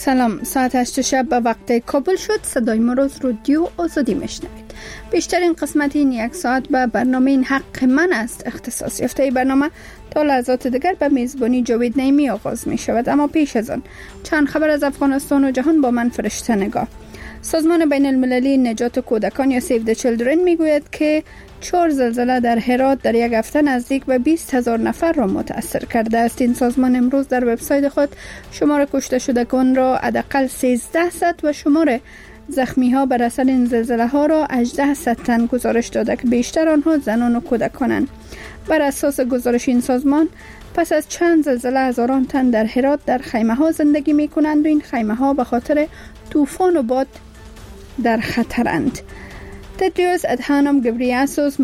سلام، ساعت 8 شب به وقت کابل شد. صدای ما روز رادیو آزادی میشنوید. بیشترین قسمت این یک ساعت به برنامه این حق من است اختصاص یافته. برنامه تا لحظات دیگر به میزبانی جاوید نعیمی آغاز می شود، اما پیش از آن چند خبر از افغانستان و جهان با من فرشته نگاه. سازمان بین المللی نجات کودکان یا سیو د چیلدرن می گوید که 4 زلزله در هرات در یک هفته نزدیک به 20,000 نفر را متاثر کرده است. این سازمان امروز در وبسایت خود شمار کشته شدگان را حداقل 1300 و شمار زخمی ها بر اثر این زلزله ها را 1800 تن گزارش داده که بیشتر آنها زنان و کودکانند. بر اساس گزارش این سازمان پس از چند زلزله هزاران تن در هرات در خیمه ها زندگی می کنند و این خیمه ها به خاطر طوفان و باد در خطرند. تدریوس ادهانم گبریاسوس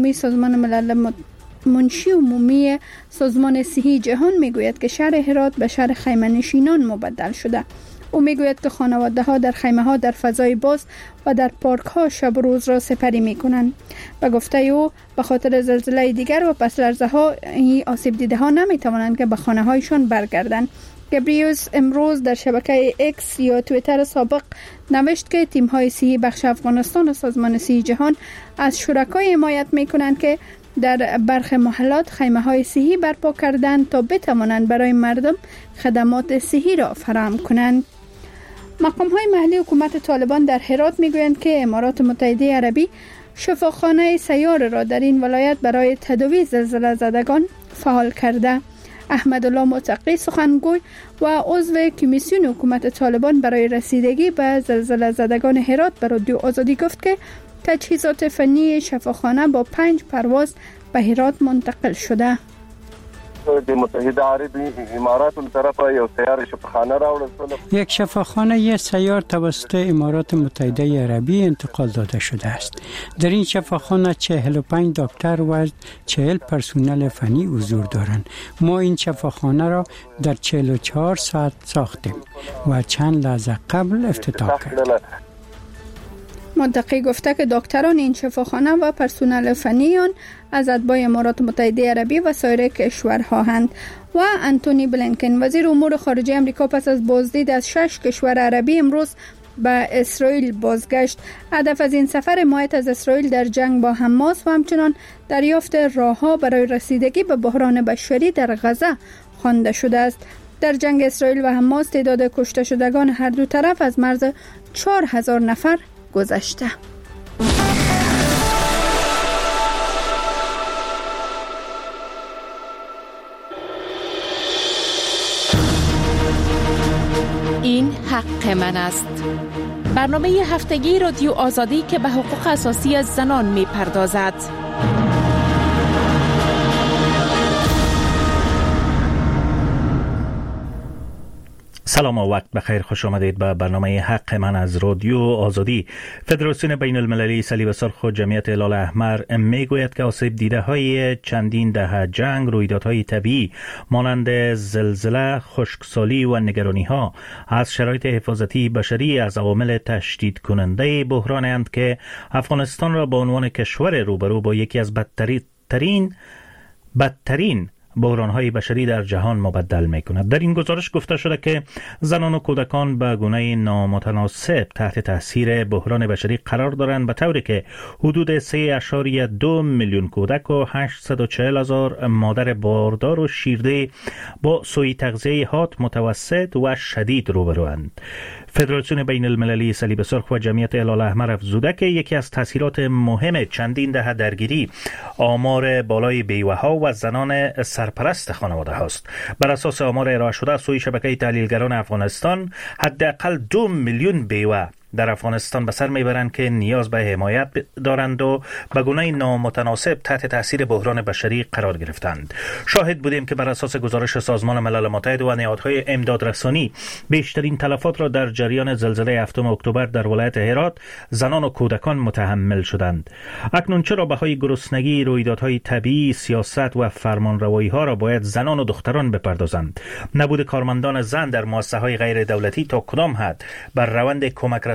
منشی عمومی سازمان صحی جهان میگوید که شهر هرات به شهر خیمه نشینان مبدل شده. او میگوید که خانواده ها در خیمه ها در فضای باز و در پارک ها شب و روز را سپری می کنند. به گفته او به خاطر زلزله دیگر و پس لرزه ها آسیب دیده ها نمی توانند که به خانه هایشان برگردند. گبریوس امروز در شبکه اکس یا توییتر سابق نوشت که تیم های صحی بخش افغانستان و سازمان صحی جهان از شرکای حمایت می کنند که در برخی محلات خیمه های صحی برپا کردند تا بتوانند برای مردم خدمات صحی را فراهم کنند. مقام های محلی حکومت طالبان در هرات می گویند که امارات متحده عربی شفاخانه سیار را در این ولایت برای تداوی زلزله زدگان فعال کرده. احمدالله متقی سخنگوی و عضو کمیسیون حکومت طالبان برای رسیدگی به زلزله زدگان هرات به رادیو آزادی گفت که تجهیزات فنی شفاخانه با 5 پرواز به هرات منتقل شده. د متحده عربی امارات اون طرف یو سیار شفاخانه راوړل. یک شفاخانه سیار توسط امارات متحده عربی انتقال داده شده است. در این شفاخانه 45 دکتر و 40 پرسنل فنی حضور دارند. ما این شفاخانه را در 44 ساعت ساختیم و چند لحظه قبل افتتاح کردیم. مدقی گفته که دکتران این شفاخانه و پرسنل فنی آن از اتباع امارات متحده عربی و سایر کشورها هستند. و انتونی بلینکن وزیر امور خارجه آمریکا پس از بازدید از 6 کشور عربی امروز به اسرائیل بازگشت. هدف از این سفر حمایت از اسرائیل در جنگ با حماس و همچنان دریافت راهها برای رسیدگی به بحران بشری در غزه خوانده شده است. در جنگ اسرائیل و حماس تعداد کشته شدگان هر دو طرف از مرز 4000 نفر گذشته. این حق من است. برنامه هفتگی رادیو آزادی که به حقوق اساسی زنان می پردازد. سلام و وقت بخیر، خوش آمدید به برنامه حق من از رادیو آزادی. فدراسیون بین المللی صلیب سرخ و جمعیت هلال احمر میگوید که آسیب دیده های چندین دهه جنگ، رویدادهای طبیعی مانند زلزله، خشکسالی و نگرانی ها از شرایط حفاظتی بشری از عوامل تشدید کننده بحرانند که افغانستان را به عنوان کشور روبرو با یکی از بدترین بحران‌های بشری در جهان مبدل می‌کند. در این گزارش گفته شده که زنان و کودکان به گونه نامتناسب تحت تاثیر بحران بشری قرار دارند، به طوری که حدود 3.2 میلیون کودک و 840,000 مادر باردار و شیرده با سوء تغذیه حاد، متوسط و شدید روبروند. فدراسیون بین المللی صلیب سرخ و جمعیت هلال احمر افزوده که یکی از تاثیرات مهم چندین دهه درگیری آمار بالای بیوه‌ها و زنان سرپرست خانواده هاست. بر اساس آمار ارائه شده از سوی شبکه تحلیلگران افغانستان، حداقل 2 میلیون بیوه در افغانستان به سر میبرند که نیاز به حمایت دارند و به گونه نامتناسب تحت تاثیر بحران بشری قرار گرفتند. شاهد بودیم که بر اساس گزارش سازمان ملل متحد و نهادهای امدادرسانی، بیشترین تلفات را در جریان زلزله 7 اکتبر در ولایت هرات زنان و کودکان متحمل شدند. اکنون چرا بهای گرسنگی، رویدادهای طبیعی، سیاست و فرمانروایی ها را باید زنان و دختران بپردازند؟ نبود کارمندان زن در مؤسسه‌های غیر دولتی تا کدام حد بر روند کمک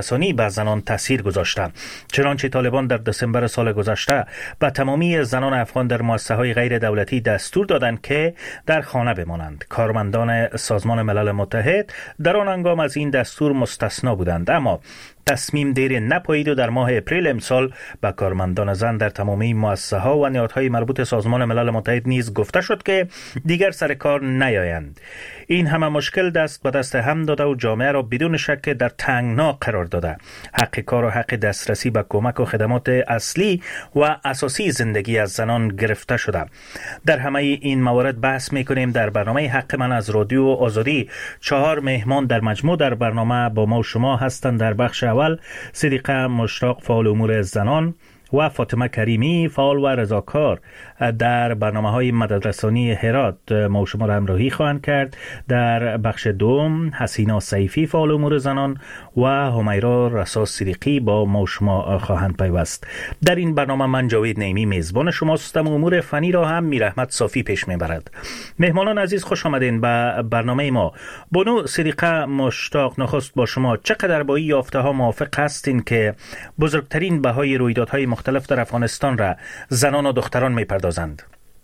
رسانی به زنان تاثیر گذاشته. چنانچه طالبان در دسامبر سال گذشته به تمامی زنان افغان در مؤسسه‌های غیر دولتی دستور دادند که در خانه بمانند. کارمندان سازمان ملل متحد در آن هنگام از این دستور مستثنا بودند، اما تصمیم دیر نپایید و در ماه اپریل امسال به کارمندان زن در تمامی مؤسسه‌ها و نهادهای مربوط سازمان ملل متحد نیز گفته شد که دیگر سر کار نیایند. این همه مشکل دست به دست هم داده و جامعه را بدون شک در تنگنا قرار داده. حق کار و حق دسترسی به کمک و خدمات اصلی و اساسی زندگی از زنان گرفته شده. در همه این موارد بحث می‌کنیم در برنامه حق من از رادیو آزادی. 4 مهمان در مجموع در برنامه با ما و شما هستند. در بخش اول صدیقه مشتاق، فعال امور زنان، و فاطمه کریمی، فعال و رضاکار در برنامه‌های مددرسانی هرات ما و شما را همراهی خواهند کرد. در بخش دوم حسینا سیفی، فعال امور زنان، و همیرا رسا صدیقی با ما و شما خواهند پیوست. در این برنامه من جاوید نعیمی میزبان شما هستم و امور فنی را هم میرحمت صافی پیش میبرد. مهمانان عزیز خوش آمدین به برنامه ما. بانو صدیقه مشتاق، نخست با شما چقدر با این یافته ها موافق هستین که بزرگترین بهای رویدادهای مختلف در افغانستان را زنان و دختران میپردازند؟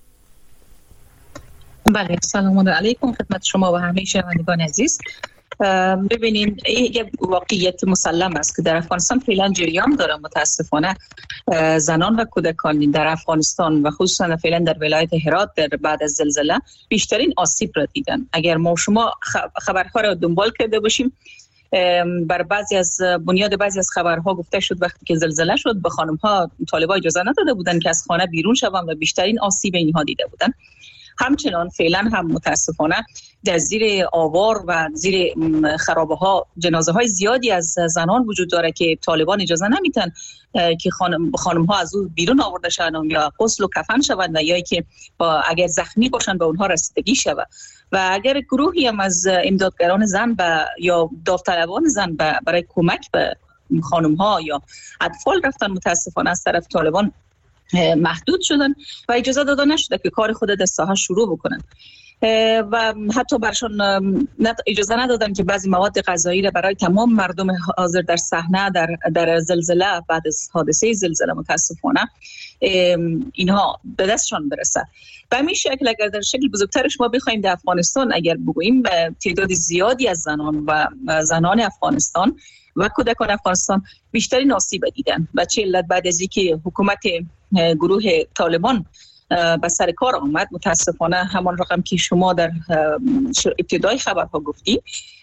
بله، سلام علیکم خدمت شما و همه شنوندگان عزیز. ببینین یک واقعیت مسلم است که در افغانستان فعلا جریان داره. متاسفانه زنان و کودکان در افغانستان و خصوصا فعلا در ولایت هرات در بعد از زلزله بیشترین آسیب را دیدن. اگر ما شما خبرها را دنبال کرده باشیم، بر بنیاد بعضی از خبرها گفته شد وقتی که زلزله شد به خانم‌ها طالبان اجازه نداده بودند که از خانه بیرون شوند و بیشترین آسیب اینها دیده بودند. همچنان فعلا هم متاسفانه در زیر آوار و زیر خرابه‌ها جنازه‌های زیادی از زنان وجود داره که طالبان اجازه نمیدن که خانم‌ها از او بیرون آورده شوند یا غسل و کفن شوند و یا که اگر زخمی باشند به اونها رسیدگی شود. و اگر گروهی هم از امدادگران زن یا داوطلبان زن برای کمک به خانم‌ها یا اطفال رفتن، متاسفانه از طرف طالبان محدود شدن و اجازه داده نشده که کار خود در ساحه شروع بکنن و حتی برشان اجازه ندادن که بعضی مواد غذایی را برای تمام مردم حاضر در صحنه در زلزله بعد از حادثه زلزله متاسفانه اینها به دستشان برسه. به همین شکل اگر در شکل بزرگترش ما بخوایم در افغانستان اگر بگوییم تعداد زیادی از زنان افغانستان و کودکان افغانستان بیشترین آسیب دیدن و چه علت بعد از اینکه حکومت گروه طالبان به سر کار آمد، متاسفانه همان رقم که شما در ابتدای خبرها گفتید،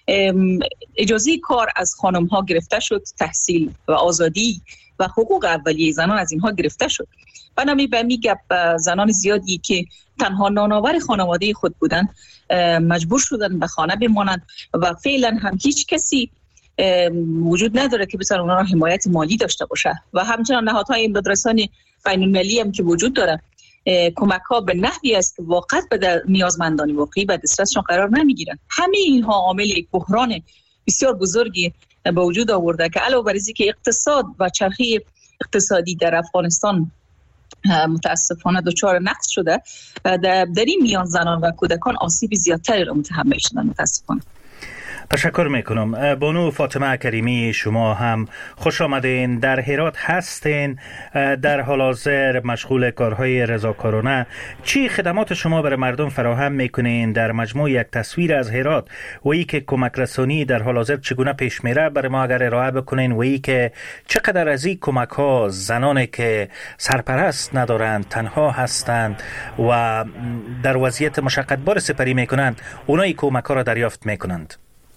اجازه کار از خانم ها گرفته شد، تحصیل و آزادی و حقوق اولیه زنان از اینها گرفته شد. بنابراین به میگه زنان زیادی که تنها نانآور خانواده خود بودند مجبور شدن به خانه بمانند و فعلا هم هیچ کسی وجود نداره که بتونه اونها را حمایت مالی داشته باشه و همچنان نهادهای امدادرسانی بین‌المللی هم که وجود داره کمک ها به نحوی است که واقعا به نیازمندان واقعی به دسترسشان قرار نمیگیرن. همه اینها عامل یک بحران بسیار بزرگی به وجود آورده که علاوه بر اینکه اقتصاد و چرخه اقتصادی در افغانستان متاسفانه دچار نقص شده، در این میان زنان و کودکان آسیب زیادتری را متحمل شدن متاسفانه. تشکر میکنم. بانو فاطمه کریمی، شما هم خوش آمدین. در هرات هستین، در حال حاضر مشغول کارهای رضاکارانه. چی خدمات شما برای مردم فراهم میکنین؟ در مجموع یک تصویر از هرات و ای که کمک رسانی در حال حاضر چگونه پیش میره برای ما اگر ارائه بکنین و ای که چقدر از این کمک ها زنانی که سرپرست ندارند، تنها هستند و در وضعیت مشقت بار سپری میکنند، اونایی کمک ها را دریافت میکنند؟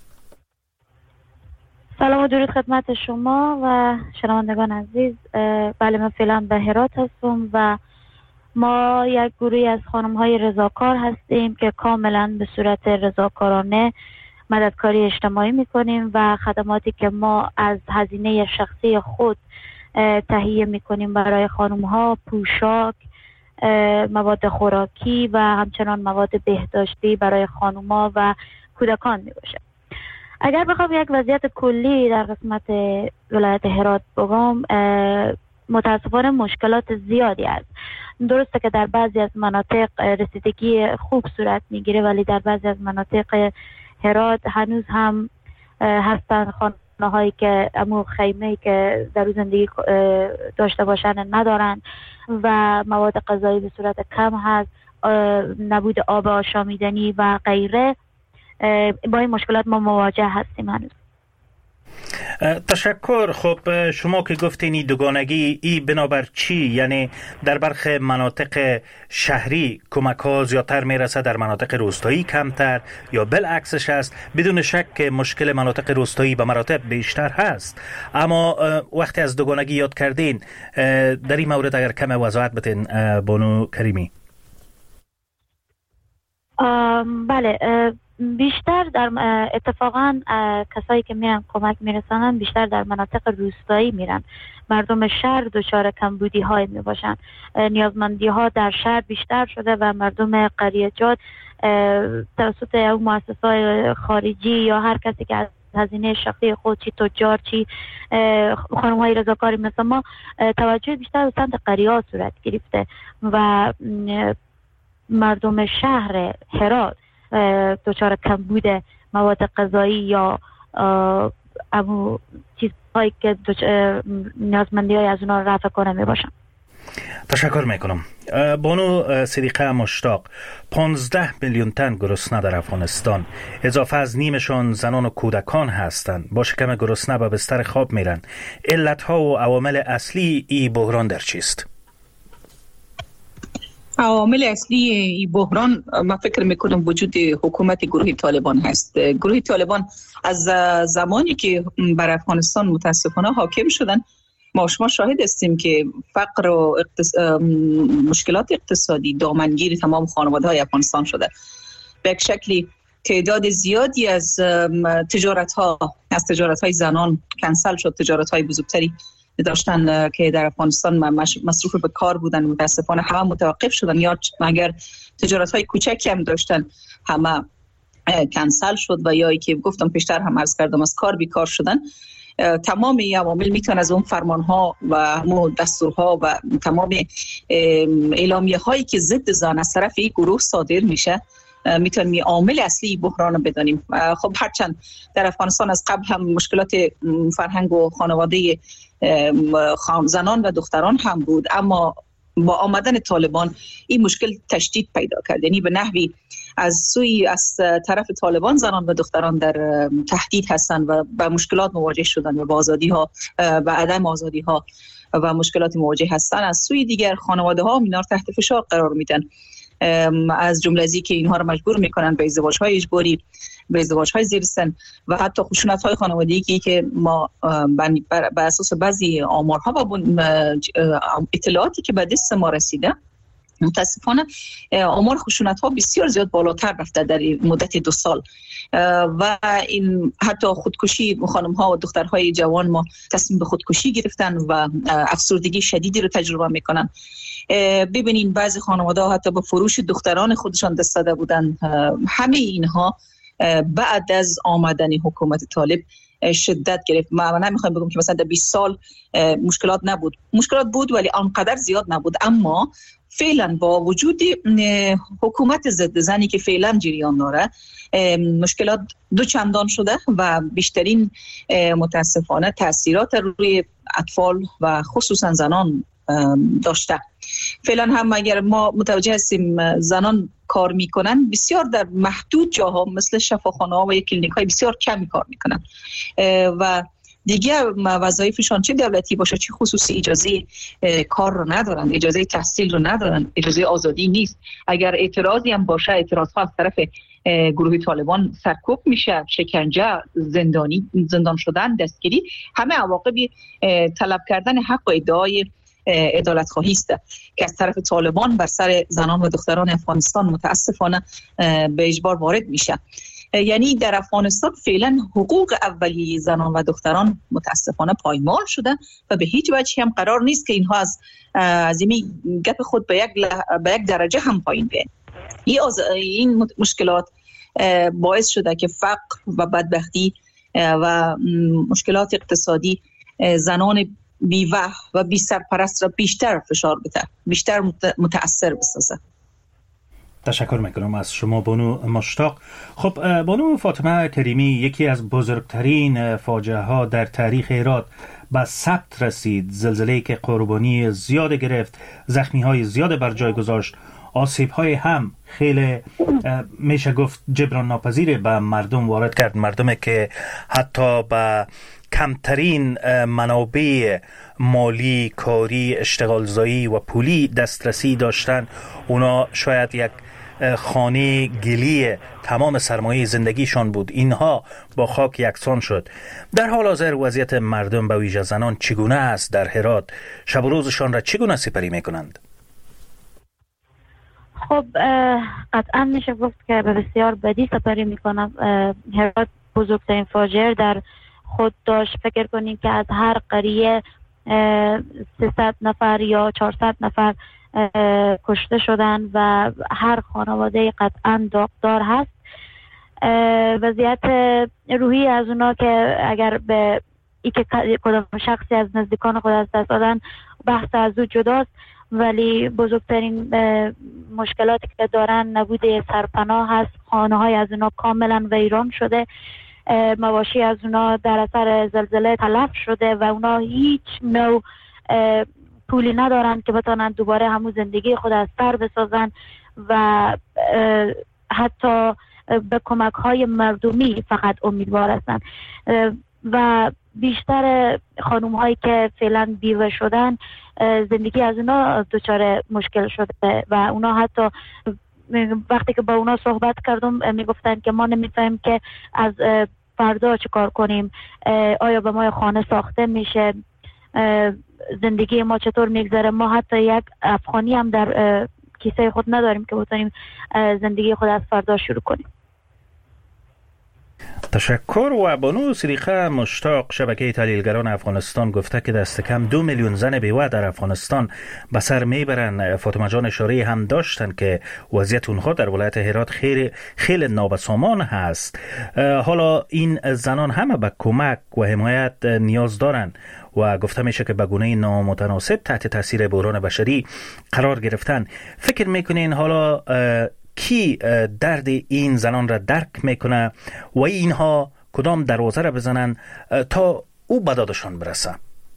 سلام و درود خدمت شما و شنوندگان عزیز. بله، من فعلا به هرات هستم و ما یک گروهی از خانم‌های رضاکار هستیم که کاملا به صورت رضاکارانه مددکاری اجتماعی میکنیم و خدماتی که ما از هزینه شخصی خود تهیه میکنیم برای خانم‌ها، پوشاک، مواد خوراکی و همچنان مواد بهداشتی برای خانم‌ها و کودکان میباشه. اگر بخوام یک وضعیت کلی در قسمت ولایت هرات بگم، متاسفانه مشکلات زیادی است. درسته که در بعضی از مناطق رسیدگی خوب صورت میگیره، ولی در بعضی از مناطق هرات هنوز هم هستند هایی که امو خیمه که در زندگی داشته باشن ندارن و مواد غذایی به صورت کم هست، نبود آب آشامیدنی و غیره. با این مشکلات ما مواجه هستیم هنوز. تشکر. خب شما که گفتین این دوگانگی ای بنابر چی؟ یعنی در برخی مناطق شهری کمک ها زیادتر میرسه، در مناطق روستایی کمتر، یا بالعکسش است؟ بدون شک مشکل مناطق روستایی به مراتب بیشتر هست، اما وقتی از دوگانگی یاد کردین در این مورد اگر کم وضاحت بدین بانو کریمی. بله، بیشتر در اتفاقا کسایی که میرن کمک میرسانن بیشتر در مناطق روستایی میرن. مردم شهر دچار کمبودی های میباشن، نیازمندی ها در شهر بیشتر شده و مردم قریه‌جات توسط اون مؤسسات خارجی یا هر کسی که از هزینه شخصی خود، چی تجار چی خانم های رضاکاری مثل ما، توجه بیشتر به سمت قریه‌ها صورت گرفته و مردم شهر هرات دچار کمبود مواد غذایی یا چیزهایی که نیازمندی های از اونا رفع کنه می باشن. تشکر میکنم. بانو صدیقه مشتاق، 15 میلیون تن گرسنه در افغانستان، اضافه از نیمشان زنان و کودکان هستند. با شکم گرسنه به بستر خواب میرن. علتها و عوامل اصلی این بحران در چیست؟ عوامل اصلی این بحران من فکر میکنم وجود حکومت گروه طالبان هست. گروه طالبان از زمانی که بر افغانستان متاسفانه حاکم شدن، ما شما شاهد هستیم که فقر و مشکلات اقتصادی دامنگیر تمام خانواده های افغانستان شده. به یک شکلی تعداد زیادی از تجارت های زنان کنسل شد. تجارت های بزرگتری داشتن که در افغانستان مصروف به کار بودن، متاسفانه همه متوقف شدن، یا اگر تجارت های کوچکی هم داشتن همه کنسل شد و یا ای که گفتم پیشتر هم عرض کردم از کار بیکار شدن. تمام این عوامل میتونه از اون فرمان ها و دستورها و تمام اعلامیه هایی که ضد زن از طرف این گروه صادر میشه میتونیم عامل اصلی بحران بدانیم. خب هرچند در افغانستان از قبل هم مشکلات فرهنگ و خانواده زنان و دختران هم بود، اما با آمدن طالبان این مشکل تشدید پیدا کرد. یعنی به نحوی از طرف طالبان زنان و دختران در تهدید هستند و با مشکلات مواجه شدن و با آزادی ها و عدم آزادی ها و مشکلات مواجه هستند. از سوی دیگر خانواده ها اینا تحت فشار قرار میدن، از جمله ازی که اینها رو مجبور میکنن به ازدواج‌های اجباری، به ازدواج‌های زیر سن و حتی خشونت‌های خانوادگی که ما بر اساس بعضی آمارها و اطلاعاتی که به دست ما رسیده متاسفانه آمار خشونت‌ها بسیار زیاد بالاتر رفته در مدت 2 سال و این حتی خودکشی خانم‌ها و دخترهای جوان ما تصمیم به خودکشی گرفتن و افسردگی شدیدی رو تجربه میکنن. ببینین بعضی خانواده‌ها حتی به فروش دختران خودشان دست داده بودن. همه اینها بعد از آمدن حکومت طالب شدت گرفت. من نمیخوام بگم که مثلا در 20 سال مشکلات نبود، مشکلات بود ولی آنقدر زیاد نبود، اما فعلا با وجود حکومت ضد زنی که فعلا جریان داره مشکلات دو چندان شده و بیشترین متاسفانه تاثیرات روی اطفال و خصوصا زنان داشته. فعلا هم اگر ما متوجه هستیم زنان کار میکنن بسیار در محدود جاها مثل شفاخانه ها و کلینیک های بسیار کمی کار میکنن و دیگه وظایفشان چه دولتی باشه چه خصوصی اجازه کار رو ندارن، اجازه تحصیل رو ندارن، اجازه آزادی نیست. اگر اعتراضی هم باشه اعتراض ها از طرف گروه طالبان سرکوب میشه، شکنجه، زندان شدن، دستگیری، همه عواقبی طلب کردن حق و ادعای عدالت خواهی است که از طرف طالبان بر سر زنان و دختران افغانستان متاسفانه به اجبار وارد میشه. یعنی در افغانستان فعلا حقوق اولیه زنان و دختران متاسفانه پایمال شده و به هیچ وجه هم قرار نیست که اینها از این گپ خود به یک درجه هم پایین بیاین. این مشکلات باعث شده که فقر و بدبختی و مشکلات اقتصادی زنان بیوه و بی سرپرست را بیشتر فشار بده، بیشتر متأثر بسازه. تشکر میکنم از شما بانو مشتاق. خب بانو فاطمه کریمی، یکی از بزرگترین فاجعه ها در تاریخ هرات به ثبت رسید، زلزله‌ای که قربانی زیاد گرفت، زخمی های زیاد بر جای گذاشت، آسیب های هم خیلی میشه گفت جبران ناپذیر به مردم وارد کرد. مردمی که حتی به کمترین منابع مالی، کاری، اشتغالزایی و پولی دسترسی داشتن، اونا شاید یک خانه گلی تمام سرمایه زندگیشان بود، اینها با خاک یکسان شد. در حال حاضر وضعیت مردم به ویژه زنان چگونه است در هرات؟ شب و روزشان را چگونه سپری میکنند؟ خب قطعا میشه گفت که به بسیار بدی سپری میکنم. هرات بزرگترین فاجعه در خود داشت. فکر کنید که از هر قریه 300 نفر یا 400 نفر کشته شدن و هر خانواده قطعا داغدار هست. وضعیت روحی از اونا که اگر به ای که کدام شخصی از نزدیکان خود از دست دادن بحث از او جداست، ولی بزرگترین مشکلاتی که دارن نبود سرپناه هست. خانه های از اونا کاملا ویران شده، مواشی از اونا در اثر زلزله تلف شده و اونا هیچ نوع پولی ندارن که بتونن دوباره همون زندگی خود از سر بسازن و حتی به کمک های مردمی فقط امیدوار هستن. و بیشتر خانوم هایی که فعلا بیوه شدن، زندگی از اونا دچار مشکل شده و اونا حتی وقتی که با اونا صحبت کردم میگفتن که ما نمیفهمیم که از فردا چه کار کنیم، آیا به ما خانه ساخته میشه، زندگی ما چطور میگذره. ما حتی یک افغانی هم در کیسه خود نداریم که بتونیم زندگی خود از فردا شروع کنیم. تشکر. و بانو صدیقه مشتاق، شبکه تحلیلگران افغانستان، گفته که دست کم 2 میلیون زن بیوه در افغانستان به سر میبرن. فاطمه جان اشاره هم داشتن که وضعیت اونها در ولایت هرات خیلی نابسامان هست. حالا این زنان همه به کمک و حمایت نیاز دارن و گفته میشه که به گونه نامتناسب تحت تاثیر بحران بشری قرار گرفتن. فکر میکنین حالا کی درد این زنان را درک میکنه و اینها کدام دروازه را بزنن تا او به دادشان برسه؟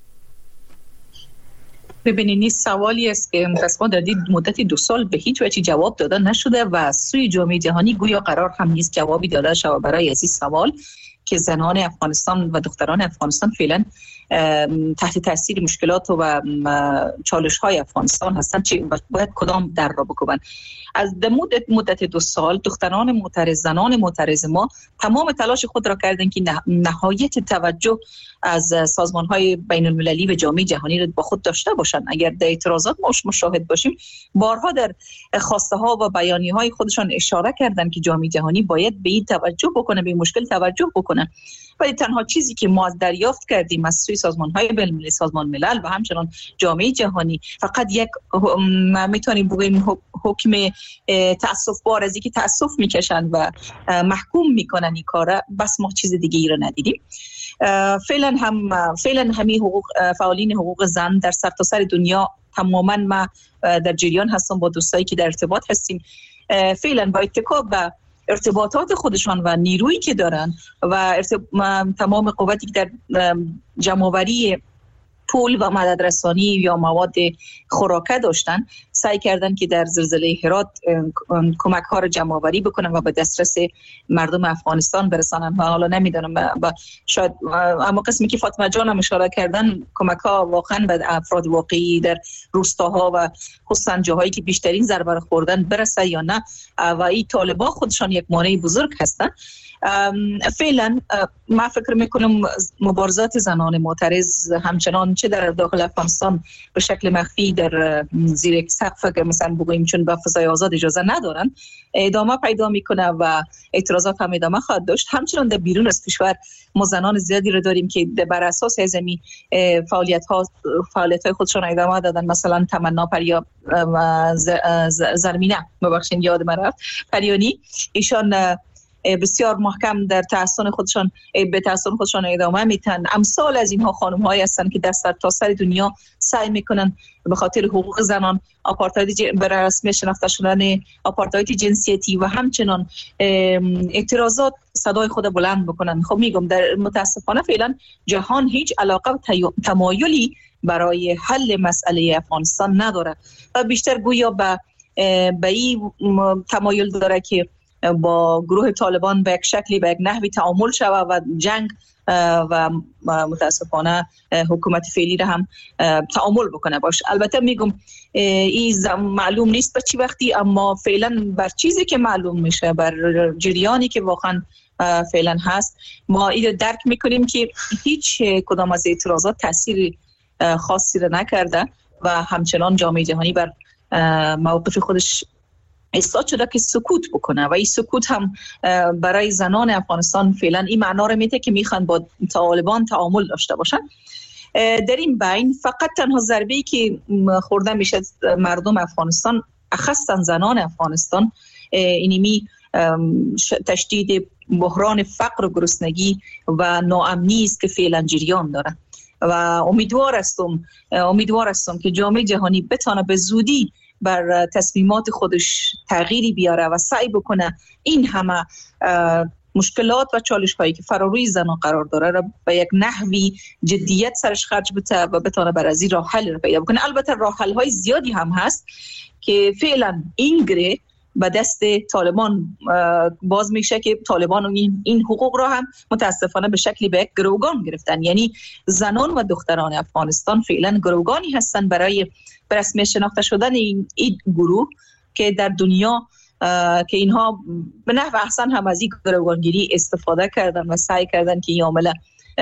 ببینید این سوالی است که متاسفانه در مدت 2 سال به هیچ وجه جواب داده نشده و سوی جامعه جهانی گویا قرار هم نیست جوابی داده شود برای از این سوال که زنان افغانستان و دختران افغانستان فعلا تحت تاثیر مشکلات و چالش های افغانستان هستند، چه باید کدام در را بکوبند. از مدت 2 سال دختران معترض، زنان معترض ما تمام تلاش خود را کردند که نهایت توجه از سازمان های بین المللی و جامعه جهانی را با خود داشته باشند. اگر در اعتراضات ما مشاهد باشیم، بارها در خواسته ها و بیانیه های خودشان اشاره کردند که جامعه جهانی باید به این توجه بکنه، به این مشکل توجه بکنه. ولی تنها چیزی که ما دریافت کردیم از سوی سازمان‌های بین‌المللی، سازمان ملل و همچنان جامعه جهانی، فقط یک میتونیم بگیم حکم تأسف بار از اینکه تأسف میکشن و محکوم میکنن این کارا، بس ما چیز دیگه ای رو ندیدیم. فعلا همین فعالین حقوق زن در سرتاسر دنیا تماما ما در جریان هستم، با دوستایی که در ارتباط هستیم، فعلا با اتکا به ارتباطات خودشان و نیرویی که دارن و تمام قوتی که در جمع‌آوری پول و مددرسانی یا مواد خوراکه داشتن، سعی کردن که در زلزله هرات کمک ها را جمع آوری بکنن و به دسترس مردم افغانستان برسانن. و حالا نمیدونم شاید اما قسمی که فاطمه جان هم اشاره کردن، کمک ها واقعا به افراد واقعی در روستاها و خصوصا جاهایی که بیشترین ضربه خوردن برسه یا نه، و این طالبان خودشان یک مانع بزرگ هستن. فعلا ما فکر میکنم مبارزات زنان معترض همچنان چه در داخل افغانستان به شکل مخفی در زیر سقف که مثلا بگوییم چون به فضای آزاد اجازه ندارن، ادامه پیدا میکنه و اعتراضات هم ادامه خواهد داشت. همچنان در بیرون از کشور ما زنان زیادی رو داریم که بر اساس هزمی فعالیت های خودشون ادامه دادن. مثلا تمنا پریا زرمینه، ببخشید یادم رفت، پریانی، ایشان بسیار محکم در تحصن خودشان به تحصن خودشان ادامه میتن. امثال از اینها خانم هایی هستند که دست تا سر دنیا سعی میکنن به خاطر حقوق زنان، آپارتاید برای رسمی شناخته شدن آپارتاید جنسیتی و همچنان اعتراضات صدای خود بلند بکنن. خب میگم در متاسفانه فعلا جهان هیچ علاقه و تمایلی برای حل مسئله افغانستان نداره و بیشتر گویا به این تمایل داره که با گروه طالبان به یک شکلی به یک نحوی تعامل شود و جنگ و متاسفانه حکومت فعلی را هم تعامل بکنه باشه. البته میگم این معلوم نیست به چی وقتی، اما فعلا بر چیزی که معلوم میشه، بر جریانی که واقعا فعلا هست، ما این درک میکنیم که هیچ کدام از اعتراضات تاثیر خاصی را نکرده و همچنان جامعه جهانی بر موقف خودش ایستاد شده که سکوت بکنه و این سکوت هم برای زنان افغانستان فعلا این معنا رو میده که میخوان با طالبان تعامل داشته باشن. در این بین فقط تنها ضربه‌ای که خورده میشه مردم افغانستان، اخصا زنان افغانستان، اینمی تشدید بحران فقر و گرسنگی و ناامنی است که فعلا جریان داره و امیدوار هستم که جامعه جهانی بتونه به زودی بر تصمیمات خودش تغییری بیاره و سعی بکنه این همه مشکلات و چالش هایی که فراروی زنان قرار داره را به یک نحوی جدیت سرش خرج بده و بتونه بر از این راه حل را پیدا بکنه. البته راه حل های زیادی هم هست که فعلا این گره به دست طالبان باز میشه که طالبان این حقوق را هم متاسفانه به شکلی به یک گروگان گرفتن. یعنی زنان و دختران افغانستان فعلا گروگانی هستن برای رسمی شناخته شدن این گروه که در دنیا که اینها به نحو احسن هم از این گروگانگیری استفاده کردن و سعی کردن که این عامله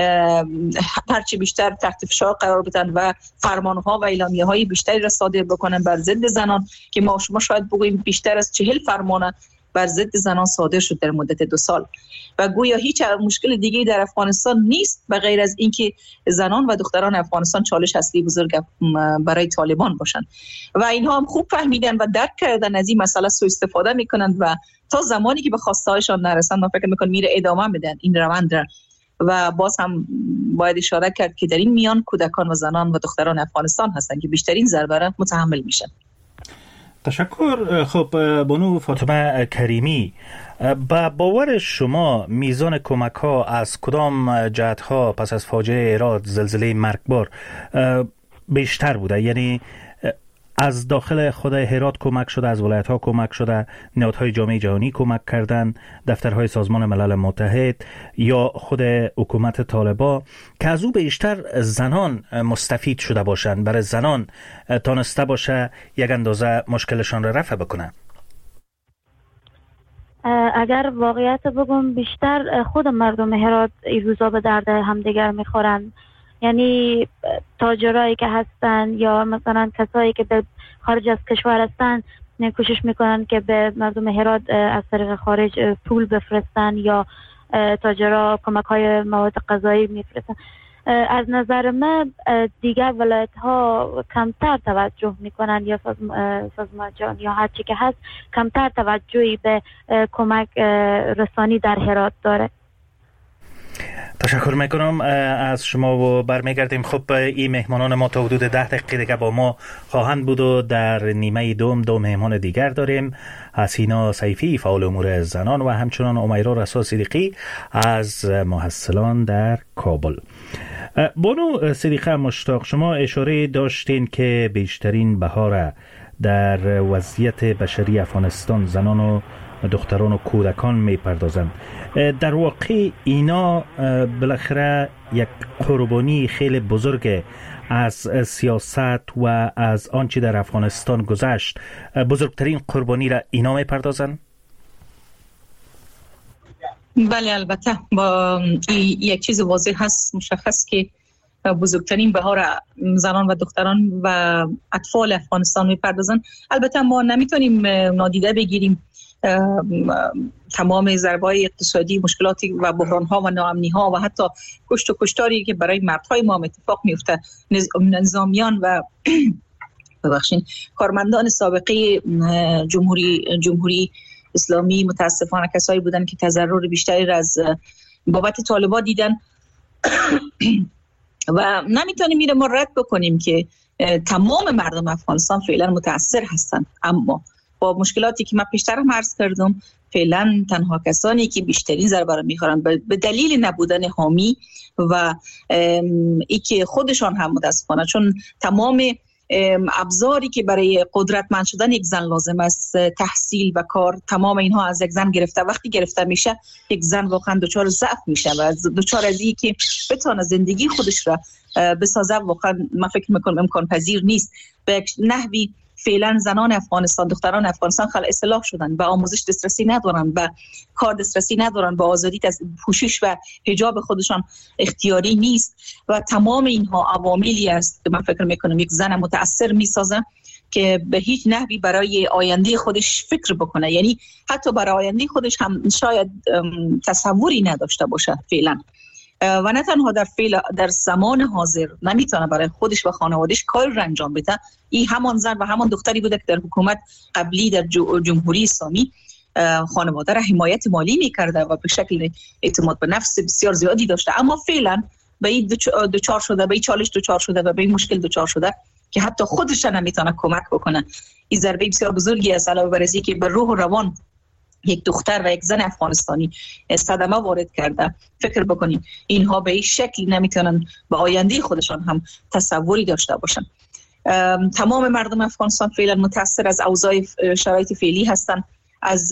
هرچی بیشتر تحت فشار قرار بدن و فرمانها و اعلامیه‌های بیشتری را صادر بکنن بر ضد زنان که ما شاید بگوییم بیشتر از 40 فرمان بر ضد زنان صادر شد در مدت 2 سال و گویا هیچ مشکل دیگه در افغانستان نیست به غیر از اینکه زنان و دختران افغانستان چالش اصلی بزرگ برای طالبان باشن و اینها هم خوب فهمیدن و درک کردن از این مسئله، سوء استفاده میکنن و تا زمانی که به خواسته هایشان نرسن من فکر میکنم میره ادامه بدن این روند را. و باز هم باید اشاره کرد که در این میان کودکان و زنان و دختران افغانستان هستند که بیشترین ضربه را متحمل میشن. تشکر. خب بانو فاطمه کریمی، با باور شما میزان کمک ها از کدام جهت ها پس از فاجعه هرات، زلزله مرگبار بیشتر بوده؟ یعنی از داخل خود هرات کمک شده، از ولایت ها کمک شده، نهادهای جامعه جهانی کمک کردن، دفترهای سازمان ملل متحد یا خود حکومت طالبان که از او بیشتر زنان مستفید شده باشند، برای زنان تانسته باشه یک اندازه مشکلشان را رفع بکنه؟ اگر واقعیت بگم بیشتر خود مردم هرات این روزا به درد همدیگر میخورن. یعنی تاجرایی که هستن یا مثلا کسایی که به خارج از کشور هستن کوشش میکنن که به مردم هرات از طریق خارج پول بفرستن یا تاجرها کمک های مواد غذایی میفرستن. از نظر من دیگر ولایت ها کمتر توجه میکنن یا سازمان جهانی یا هر چی که هست کمتر توجهی به کمک رسانی در هرات داره. تشکر میکنم از شما و برمیگردیم. خب این مهمانان ما تا حدود 10 دقیقه دیگه با ما خواهند بود و در نیمه دوم 2 مهمان دیگر داریم. حسینا سیفی فعال امور زنان و همچنان امیرا رسول صدیقی از محصلان در کابل. بانو صدیقه مشتاق، شما اشاره داشتین که بیشترین بهار در وضعیت بشری افغانستان زنان و دختران و کودکان میپردازند. در واقع اینا بالاخره یک قربانی خیلی بزرگ از سیاست و از آنچه در افغانستان گذشت. بزرگترین قربانی را اینا میپردازند؟ بله، البته با یک چیز واضح هست، مشخص که بزرگترین بهار زنان و دختران و اطفال افغانستان میپردازند. البته ما نمیتونیم نادیده بگیریم تمام ضربه‌های اقتصادی، مشکلاتی و بحران‌ها و ناامنی‌ها و حتی کشت و کشتاری که برای مردهای ما اتفاق میفته. نظامیان و کارمندان سابقه جمهوری اسلامی متاسفانه کسایی بودن که تضرر بیشتری را از بابت طالبان دیدن و نمیتونیم میره ما رد بکنیم که تمام مردم افغانستان فعلا متاثر هستند، اما با مشکلاتی که من پیشتر هم عرض کردم فعلا تنها کسانی که بیشترین ضربه را میخورند به دلیل نبودن حامی و ای که خودشان هم متاسفانه، چون تمام ابزاری که برای قدرتمند شدن یک زن لازم است، تحصیل و کار، تمام اینها از یک زن گرفته. وقتی گرفته میشه یک زن واقعا دچار ضعف میشه و دچار از این که بتونه زندگی خودش را بسازه واقعا من فکر میکنم امکان پذیر نیست. به یک نحوی فعلا زنان افغانستان، دختران افغانستان خل اصلاح شدن، به آموزش دسترسی ندارن، به کار دسترسی ندارن، به آزادی از پوشش و حجاب خودشان اختیاری نیست و تمام اینها عواملی است که من فکر میکنم یک زن متاثر میسازه که به هیچ نحوی برای آینده خودش فکر بکنه، یعنی حتی برای آینده خودش هم شاید تصوری نداشته باشه فعلا و نه تنها در زمان حاضر نمیتونه برای خودش و خانوادهش کار را انجام بده. این همان زن و همان دختری بوده که در حکومت قبلی در جمهوری اسلامی خانواده را حمایت مالی میکرده و به شکل اعتماد به نفس بسیار زیادی داشته، اما فعلا به این دچار شده، به این چالش دچار شده و به این مشکل دچار شده که حتی خودش نمیتونه کمک بکنه. این ضربه بسیار بزرگی است علاوه بر اینکه به روح و روان یک دختر و یک زن افغانستانی صدمه وارد کرده. فکر بکنید اینها به این شکل نمیتونن به آینده خودشان هم تصوری داشته باشن. تمام مردم افغانستان فعلا متاثر از اوضاع شرایط فعلی هستند، از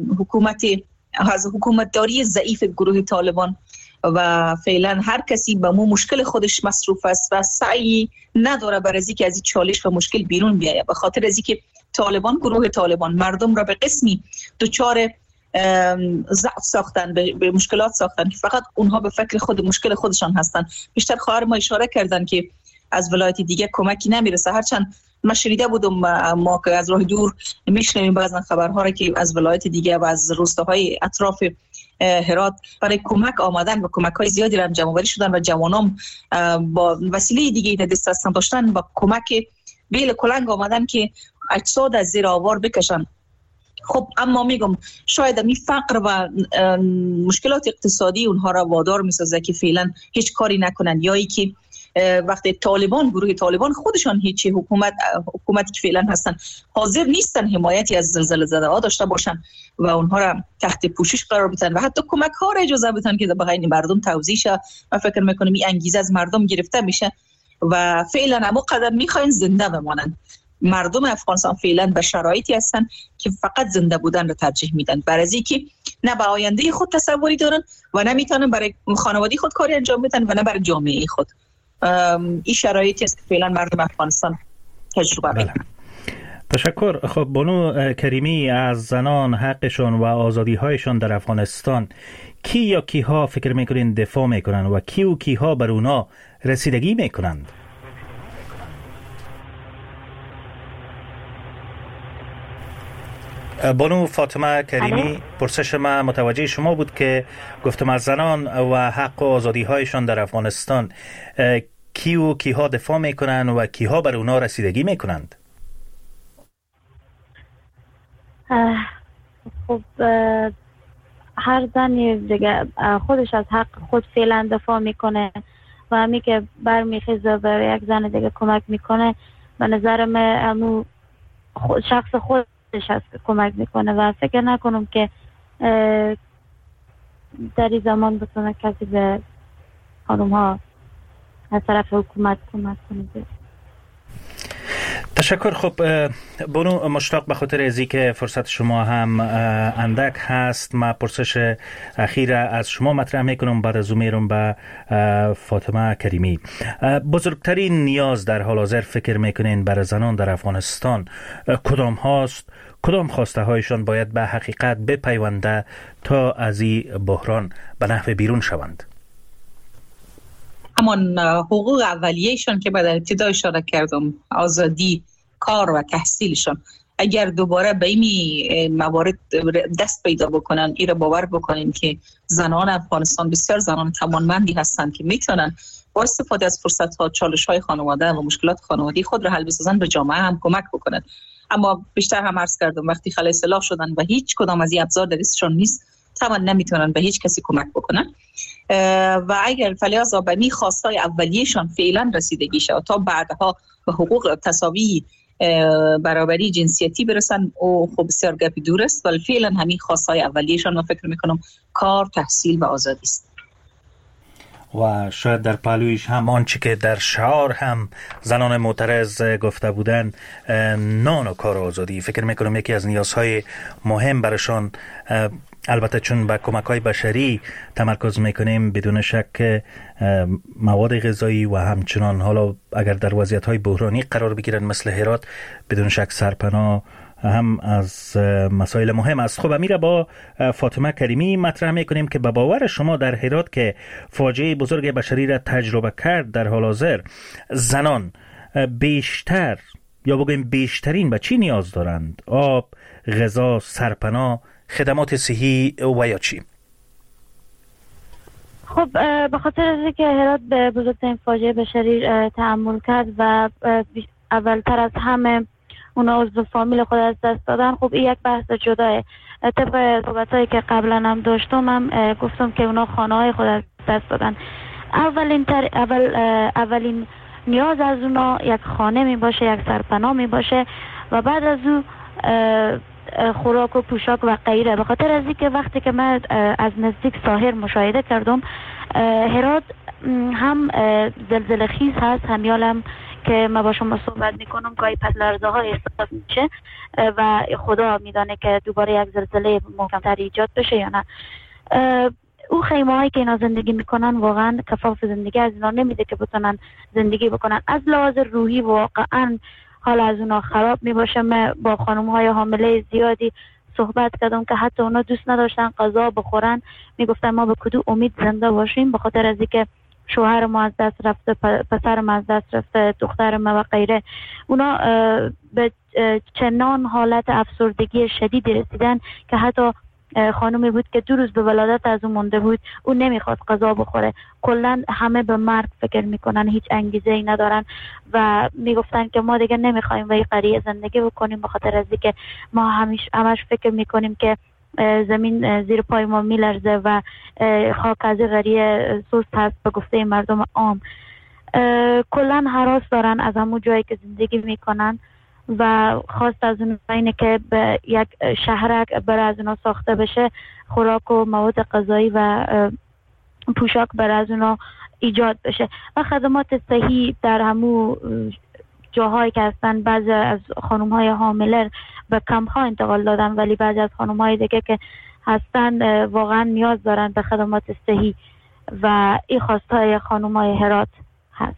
حکومتداری ضعیف گروه طالبان و فعلا هر کسی به مشکل خودش مصروف است و سعی نداره برای اینکه از این چالش و مشکل بیرون بیاید، به خاطر از اینکه گروه طالبان مردم را به قسمی دچار ضعف ساختن، به مشکلات ساختن که فقط اونها به فکر مشکل خودشان هستن. بیشتر خواهر ما اشاره کردن که از ولایت دیگه کمکی نمیرسه، هرچند من شنیده بودم ما که از راه دور میشنویم بعضا خبرها را که از ولایت دیگه و از روستاهای اطراف هرات برای کمک آمدن و کمک‌های زیادی را جمع آوری شدن و جوانان با وسیله دیگه دست داشتن با کمک بیل کلنگ آمدن که اجساد از زیر آوار بکشن. خب اما میگم شاید این فقر و مشکلات اقتصادی اونها را وادار میسازه که فعلا هیچ کاری نکنن، یا ای که وقتی گروه طالبان خودشان هیچ حکومتی که فعلا هستن حاضر نیستن حمایتی از زلزله زده ها داشته باشن و اونها را تحت پوشش قرار بدن و حتی کمک ها را اجازه بدن که به غیر مردم توزیع شه. من فکر میکنم این انگیزه از مردم گرفته میشه و فعلا اما قدم میخواین زنده بمانن. مردم افغانستان فعلا به شرایطی هستن که فقط زنده بودن رو ترجیح میدن، برای اینکه نه به آینده خود تصوری دارن و نمیتونن برای خانواده خود کاری انجام بدن و نه برای جامعه خود. این شرایطی است که فعلا مردم افغانستان تجربه میکنن. تشکر. خب بانو کریمی، از زنان حقشون و آزادی هایشون در افغانستان کی یا کیها فکر میکنین دفاع میکنن و کی و کیها بر اونا رسیدگی میکنند؟ بانو فاطمه کریمی، پرسش ما متوجه شما بود که گفتم از زنان و حق و آزادی هایشان در افغانستان کی و کیها دفاع میکنن و کیها بر اونا رسیدگی میکنند؟ خب هر زنی دیگه خودش از حق خود فعلا دفاع میکنه و همی که برمیخیزه برای یک زن دیگه کمک میکنه، به نظر من شخص خودش هست که کمک میکنه و فکر نکنم که در این زمان بتونه کسی به خانم ها از طرف حکومت کمک کنه. تشکر. خب بانو مشتاق، به خاطر ازی که فرصت شما هم اندک هست، ما پرسش اخیر از شما مطرح میکنم، بعد از میرم به فاطمه کریمی. بزرگترین نیاز در حال حاضر فکر میکنین برای زنان در افغانستان کدام هاست؟ کدام خواسته هایشان باید به حقیقت بپیونده تا از این بحران به نحو بیرون شوند؟ همان حقوق اولیه‌شان که در ابتدا اشاره کردم، آزادی، کار و تحصیلشان، اگر دوباره به این موارد دست پیدا بکنن، این را باور بکنین که زنان افغانستان بسیار زنان توانمندی هستند که میتونن با استفاده از فرصت‌ها، چالش‌های خانواده و مشکلات خانوادگی خود را حل بسازن، به جامعه هم کمک بکنن. اما بیشتر هم عرض کردم وقتی خلای اصلاح شدن و هیچ کدام از این ابزار در دستشان نیست، طبعا نمیتونن به هیچ کسی کمک بکنن و اگر فلزا به می خواستای اولیه‌شان فعلا رسیدگی شود تا بعدها به حقوق تساوی برابری جنسیتی برسن او خب بسیار گپی دور است، ولی فعلا همین خواستای اولیه‌شان من فکر میکنم کار، تحصیل و آزادی است. و شاید در پهلویش هم آنچه که در شعار هم زنان معترض گفته بودن، نان و کار و آزادی، فکر میکنم یکی از نیازهای مهم برشان، البته چون به کمک‌های بشری تمرکز میکنیم بدون شک مواد غذایی و همچنان حالا اگر در وضعیت‌های بحرانی قرار بگیرن مثل هرات بدون شک سرپناه هم از مسائل مهم است. خب امیر با فاطمه کریمی مطرح میکنیم که به باور شما در هرات که فاجعه بزرگ بشری را تجربه کرد در حال حاضر، زنان بیشتر یا بگویم بیشترین به چی نیاز دارند؟ آب، غذا، سرپناه، خدمات صحی و یا چی؟ خب به خاطر از اینکه هرات به بزرگترین فاجعه بشری تحمل کرد و اولتر از همه اونا عضو فامیل خود از دست دادن، خب این یک بحث جداه. طبق صحبتایی که قبلا هم داشتم هم گفتم که اونا خانه های خود از دست دادن. اولین نیاز از اونا یک خانه می باشه، یک سرپناه می باشه و بعد از او خوراک و پوشاک و غیره. به خاطر از اینکه وقتی که من از نزدیک ساحر مشاهده کردم، هرات هم زلزله خیز هست، همیالم که من با شما صحبت میکنم گاهی پس لرزه ها احساس میشه و خدا میدانه که دوباره یک زلزله محکم‌تر ایجاد بشه یا نه. او خیمه هایی که اینا زندگی میکنن واقعا کفاف زندگی از اینا نمیده که بتونن زندگی بکنن. از لحاظ روحی واقعا حال از اونا خراب میباشه. من با خانم های حامله زیادی صحبت کردم که حتی اونا دوست نداشتن غذا بخورن، میگفتن ما به کدوم امید زنده باشیم، به خاطر از اینکه شوهر ما از دست رفته، پسر ما از دست رفته، دختر ما و غیره. اونا به چنان حالت افسردگی شدیدی رسیدن که حتی خانومی بود که 2 روز به ولادت از اون مونده بود، اون نمیخواد غذا بخوره. کلا همه به مرگ فکر میکنن، هیچ انگیزه ای ندارن و میگفتن که ما دیگه نمیخوایم و این قریه زندگی بکنیم، به خاطر از اینکه ما همش فکر میکنیم که زمین زیر پای ما میلرزه و خاک از قریه سست هست به گفته مردم عام. کلا هراس دارن از همون جایی که زندگی میکنن و خواست از اون اینه که به یک شهرک برای از اونا ساخته بشه، خوراک و مواد غذایی و پوشاک برای از اونا ایجاد بشه و خدمات صحی در همون جاهایی که هستن. بعضی از خانم های حامله به کمپ ها انتقال دادن، ولی بعضی از خانم های دیگه که هستن واقعا نیاز دارن به خدمات صحی و این خواستهای خانم های هرات هست.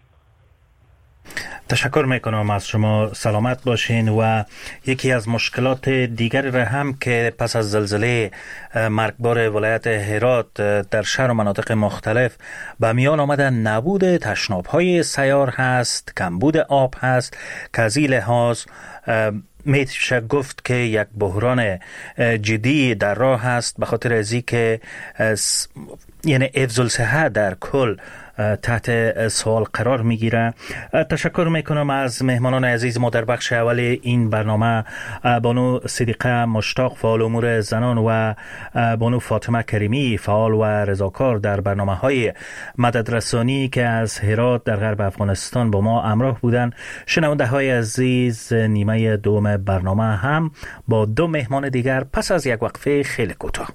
تشکر میکنم از شما، سلامت باشین. و یکی از مشکلات دیگر را هم که پس از زلزله مرگبار ولایت هرات در شهر و مناطق مختلف به میان آمدن نبود تشناب‌های سیار هست، کمبود آب هست که از این لحاظ میشه گفت که یک بحران جدی در راه هست، به خاطر از اینکه یعنی حفظ الصحه در کل تحت سوال قرار میگیره. تشکر میکنم از مهمانان عزیز ما در بخش اول این برنامه، بانو صدیقه مشتاق فعال امور زنان و بانو فاطمه کریمی فعال و رضاکار در برنامه‌های مددرسانی که از هرات در غرب افغانستان با ما همراه بودن. شنونده های عزیز، نیمه دوم برنامه هم با 2 مهمان دیگر پس از یک وقفه خیلی کوتاه.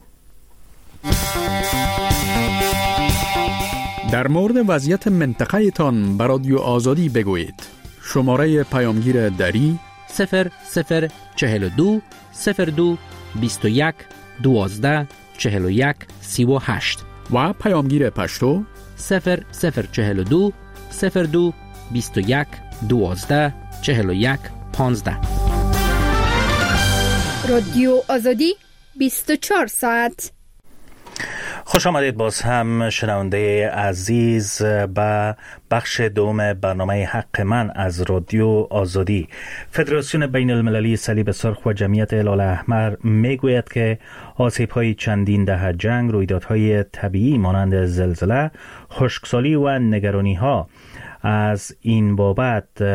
در مورد وضعیت منطقه تان به رادیو آزادی بگویید. شماره پیامگیر دری 0042 02 21 12 41 38 و پیامگیر پشتو 0042 02 21 12 41 15. رادیو آزادی 24 ساعت. خوش آمدید باز هم شنونده عزیز به بخش دوم برنامه حق من از رادیو آزادی. فدراسیون بین المللی صلیب سرخ و جمعیت هلال احمر میگوید که آسیب‌های چندین دهه جنگ، رویدادهای طبیعی مانند زلزله، خشکسالی و نگرانی‌ها از این بابت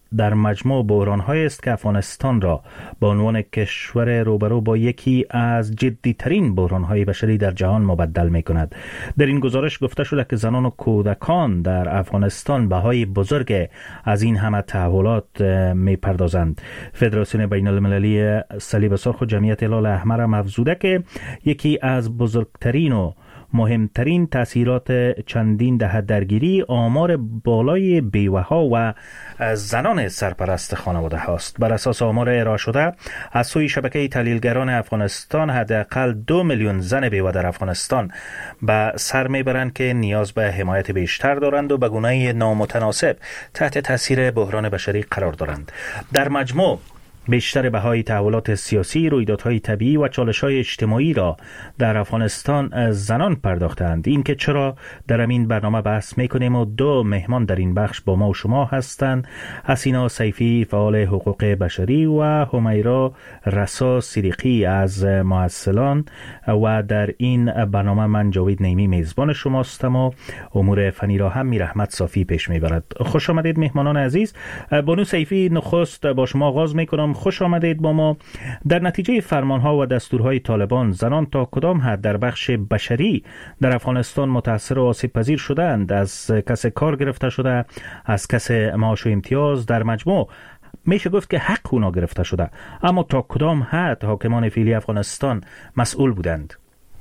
در مجموع بحران‌هایی است که افغانستان را به عنوان کشور روبرو با یکی از جدی‌ترین بحران‌های بشری در جهان مبدل می‌کند. در این گزارش گفته شده که زنان و کودکان در افغانستان بهای بزرگ از این همه تحولات می‌پردازند. فدراسیون بین‌المللی صلیب سرخ و جمعیت هلال احمر هم افزوده که یکی از بزرگترین و مهمترین تأثیرات چندین دهه درگیری آمار بالای بیوه‌ها و زنان سرپرست خانواده هاست. بر اساس آمار ارائه شده از سوی شبکه تحلیلگران افغانستان، حداقل 2 میلیون زن بیوه در افغانستان به سر میبرند که نیاز به حمایت بیشتر دارند و به گونه نامتناسب تحت تاثیر بحران بشری قرار دارند. در مجموع بیشتر بهای تحولات سیاسی، رویدادهای طبیعی و چالش‌های اجتماعی را در افغانستان زنان پرداختند. این که چرا در این برنامه بحث می‌کنیم و دو مهمان در این بخش با ما و شما هستند: حسینا سیفی فعال حقوق بشری و همیرا رسا صدیقی از مؤصلان. و در این برنامه من جاوید نیمی میزبان شما هستم و امور فنی را هم میرحمت صافی پیش میبرد. خوش آمدید مهمانان عزیز. بانو سیفی، نخست با شما آغاز میکنم. خوش آمدید با ما. در نتیجه فرمانها و دستورهای طالبان، زنان تا کدام حد در بخش بشری در افغانستان متاثر و آسیب پذیر شدند؟ از کس کار گرفته شده، از کس معاش و امتیاز، در مجموع میشه گفت که حق اونا گرفته شده، اما تا کدام حد حاکمان فعلی افغانستان مسئول بودند؟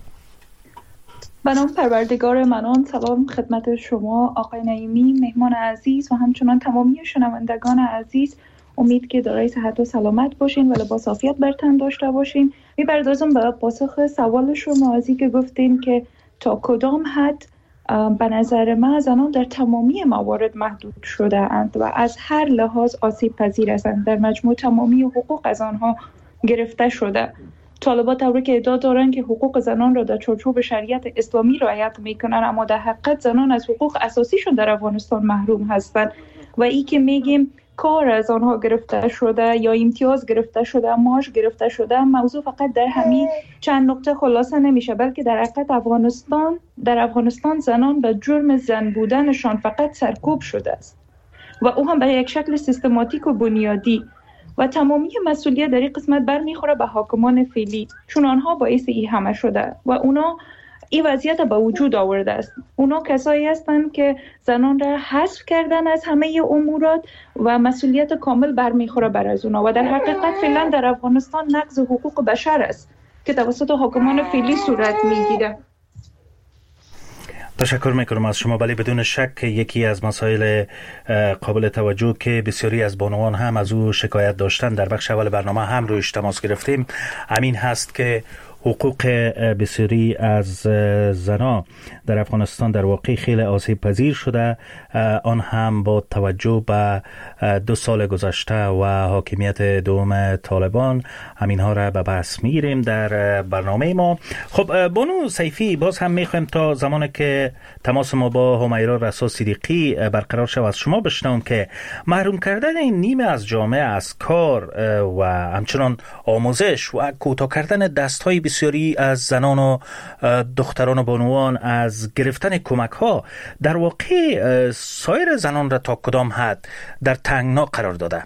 به نام پروردگار منان، سلام خدمت شما آقای نعیمی، مهمان عزیز و همچنان تمامی شنوندگان عزیز. امید که دارای صحت و سلامت باشین و لباس عافیت بر تن داشته باشین. می‌پردازم به پاسخ سوال شما از که گفتین که تا کدام حد به نظر من زنان در تمامی موارد محدود شده اند و از هر لحاظ آسیب پذیر هستند. در مجموع تمامی حقوق از آنها گرفته شده. طالبان طوری که ادعا دارند که حقوق زنان را در چارچوب شریعت اسلامی رعایت میکنن، اما در حقیقت زنان از حقوق اساسیشون در افغانستان محروم هستند و ای که میگیم کار از آنها گرفته شده یا امتیاز گرفته شده، معاش گرفته شده، موضوع فقط در همین چند نقطه خلاصه نمیشه، بلکه در حقیقت افغانستان زنان به جرم زن بودنشان فقط سرکوب شده است و او هم به یک شکل سیستماتیک و بنیادی، و تمامی مسئولیت در این قسمت برمیخوره به حاکمان فعلی، چون آنها باعث این همه شده و اونا این وضعیت به وجود آورده است. اونا کسایی هستند که زنان را حذف کردن از همه امورات و مسئولیت کامل برمیخوره بر از اونا و در حقیقت فعلا در افغانستان نقض حقوق بشر است که توسط حاکمان فعلی صورت میگیره. تشکر میکنم از شما. ولی بدون شک یکی از مسائل قابل توجه که بسیاری از بانوان هم از او شکایت داشتن، در بخش اول برنامه هم رویش تماس گرفتیم، همین هست که حقوق بسیاری از زنان در افغانستان در واقع خیلی آسیب پذیر شده، آن هم با توجه به 2 سال گذشته و حاکمیت دوم طالبان. همین ها را به بحث میگیریم در برنامه ما. خب بانو سیفی، باز هم میخوایم تا زمانی که تماس ما با همیرا رسا صدیقی برقرار شود از شما بشنوم که محروم کردن این نیمه از جامعه از کار و همچنان آموزش و کوتاه کردن دستهای بسیاری از زنان و دختران و بانوان از گرفتن کمک ها در واقع سایر زنان را تا کدام حد در تنگنا قرار داده؟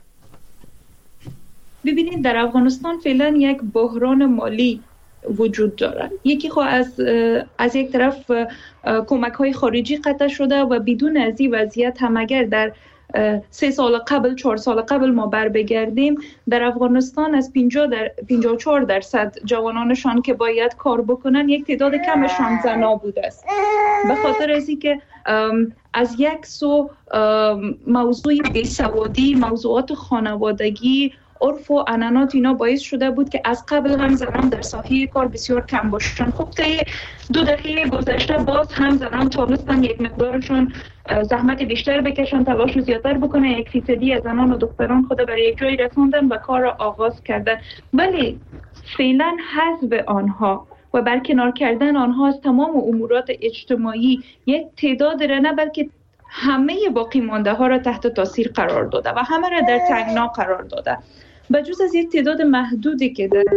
ببینید در افغانستان فعلا یک بحران مالی وجود داره. یکی از یک طرف کمک های خارجی قطع شده و بدون از این وضعیت هم اگر در 3 سال قبل 4 سال قبل ما بر بگردیم، در افغانستان از 54% جوانانشان که باید کار بکنن یک تعداد کمشان زنا بوده است. به خاطر از اینکه از یک سو موضوع بیسوادی، موضوعات خانوادگی، عرف و عنعنات اینا باعث شده بود که از قبل هم زنان در ساحه کار بسیار کم باشن. خب تا 2 دهه گذشته باز هم زنان تونستن یک مقدارشون زحمت بیشتر بکشن، تلاش زیادتر بکنن، 1% از زنان و دختران خود برای یک جای رساندن و کار را آغاز کردن. ولی فعلا حذف آنها و برکنار کردن آنها از تمام امورات اجتماعی یک تعداد را نه بلکه همه باقی مانده ها را تحت تاثیر قرار داده و همه را در تنگنا قرار داده، بجز از یک تعداد محدودی که در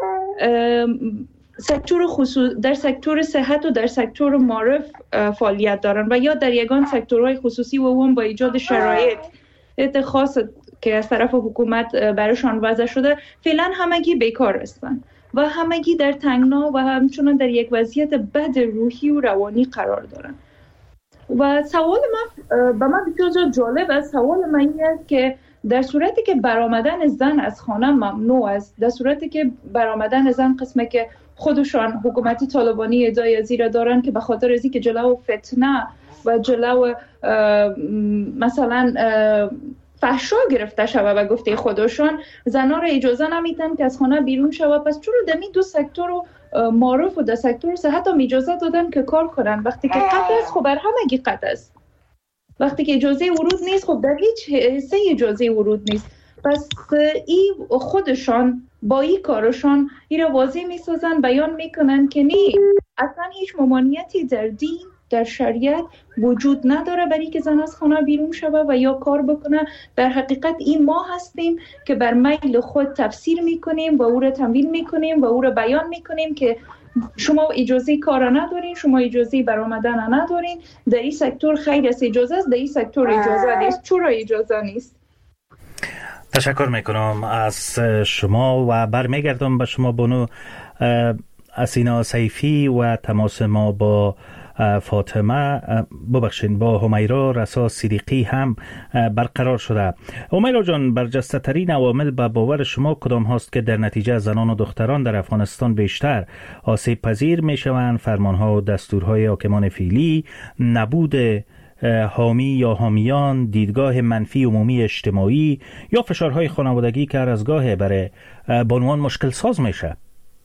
در سکتور صحت و در سکتور معارف فعالیت دارن و یا در یگان سکتورهای خصوصی و هم با ایجاد شرایط خاص که از طرف حکومت برشان وضع شده فعلا همگی بیکار هستند و همگی در تنگنا و همچنان در یک وضعیت بد روحی و روانی قرار دارند. و سوال من بسیار جالب است. سوال من این است که در صورتی که برآمدن زن از خانه ممنوع است، در صورتی که برآمدن زن قسمه که خودشان حکومتی طالبانی ادعای زیر دارن که به خاطر از اینکه جلو فتنه و جلو مثلا فحشا گرفته شوه و گفته خودشان زنان را اجازه نمیدن که از خانه بیرون شوه، پس چرا دمی دو سکتور رو معروف و در سکتور صحت هم اجازه دادن که کار کنن؟ وقتی که قطع است خب بر همگی قطع است، وقتی که اجازه ورود نیست خب در هیچ حصه اجازه ورود نیست. پس این خودشان با این کارشان این را واضح میسازن، بیان میکنن که نه، اصلا هیچ ممانعتی در دین در شریعت وجود نداره برای که زن از خانه بیرون شوه و یا کار بکنه. در حقیقت این ما هستیم که بر میل خود تفسیر میکنیم و او را تمویل میکنیم و او را بیان میکنیم که شما اجازه کار ندارین، شما اجازه برآمدن ندارین، در این سکتور خیر است اجازه است، در این سکتور اجازه نیست. چرا اجازه نیست؟ تشکر میکنم از شما و برمیگردم به شما بانو اسینا سیفی و تماس ما با فاطمه با همیرا رسا صدیقی هم برقرار شده. همیرا جان، برجسته ترین عوامل به باور شما کدام هاست که در نتیجه زنان و دختران در افغانستان بیشتر آسیب پذیر می شوند؟ فرمانها و دستورهای حاکمان فعلی، نبود حامی یا حامیان، دیدگاه منفی عمومی اجتماعی یا فشارهای خانوادگی که از گاه برای بانوان مشکل ساز میشه؟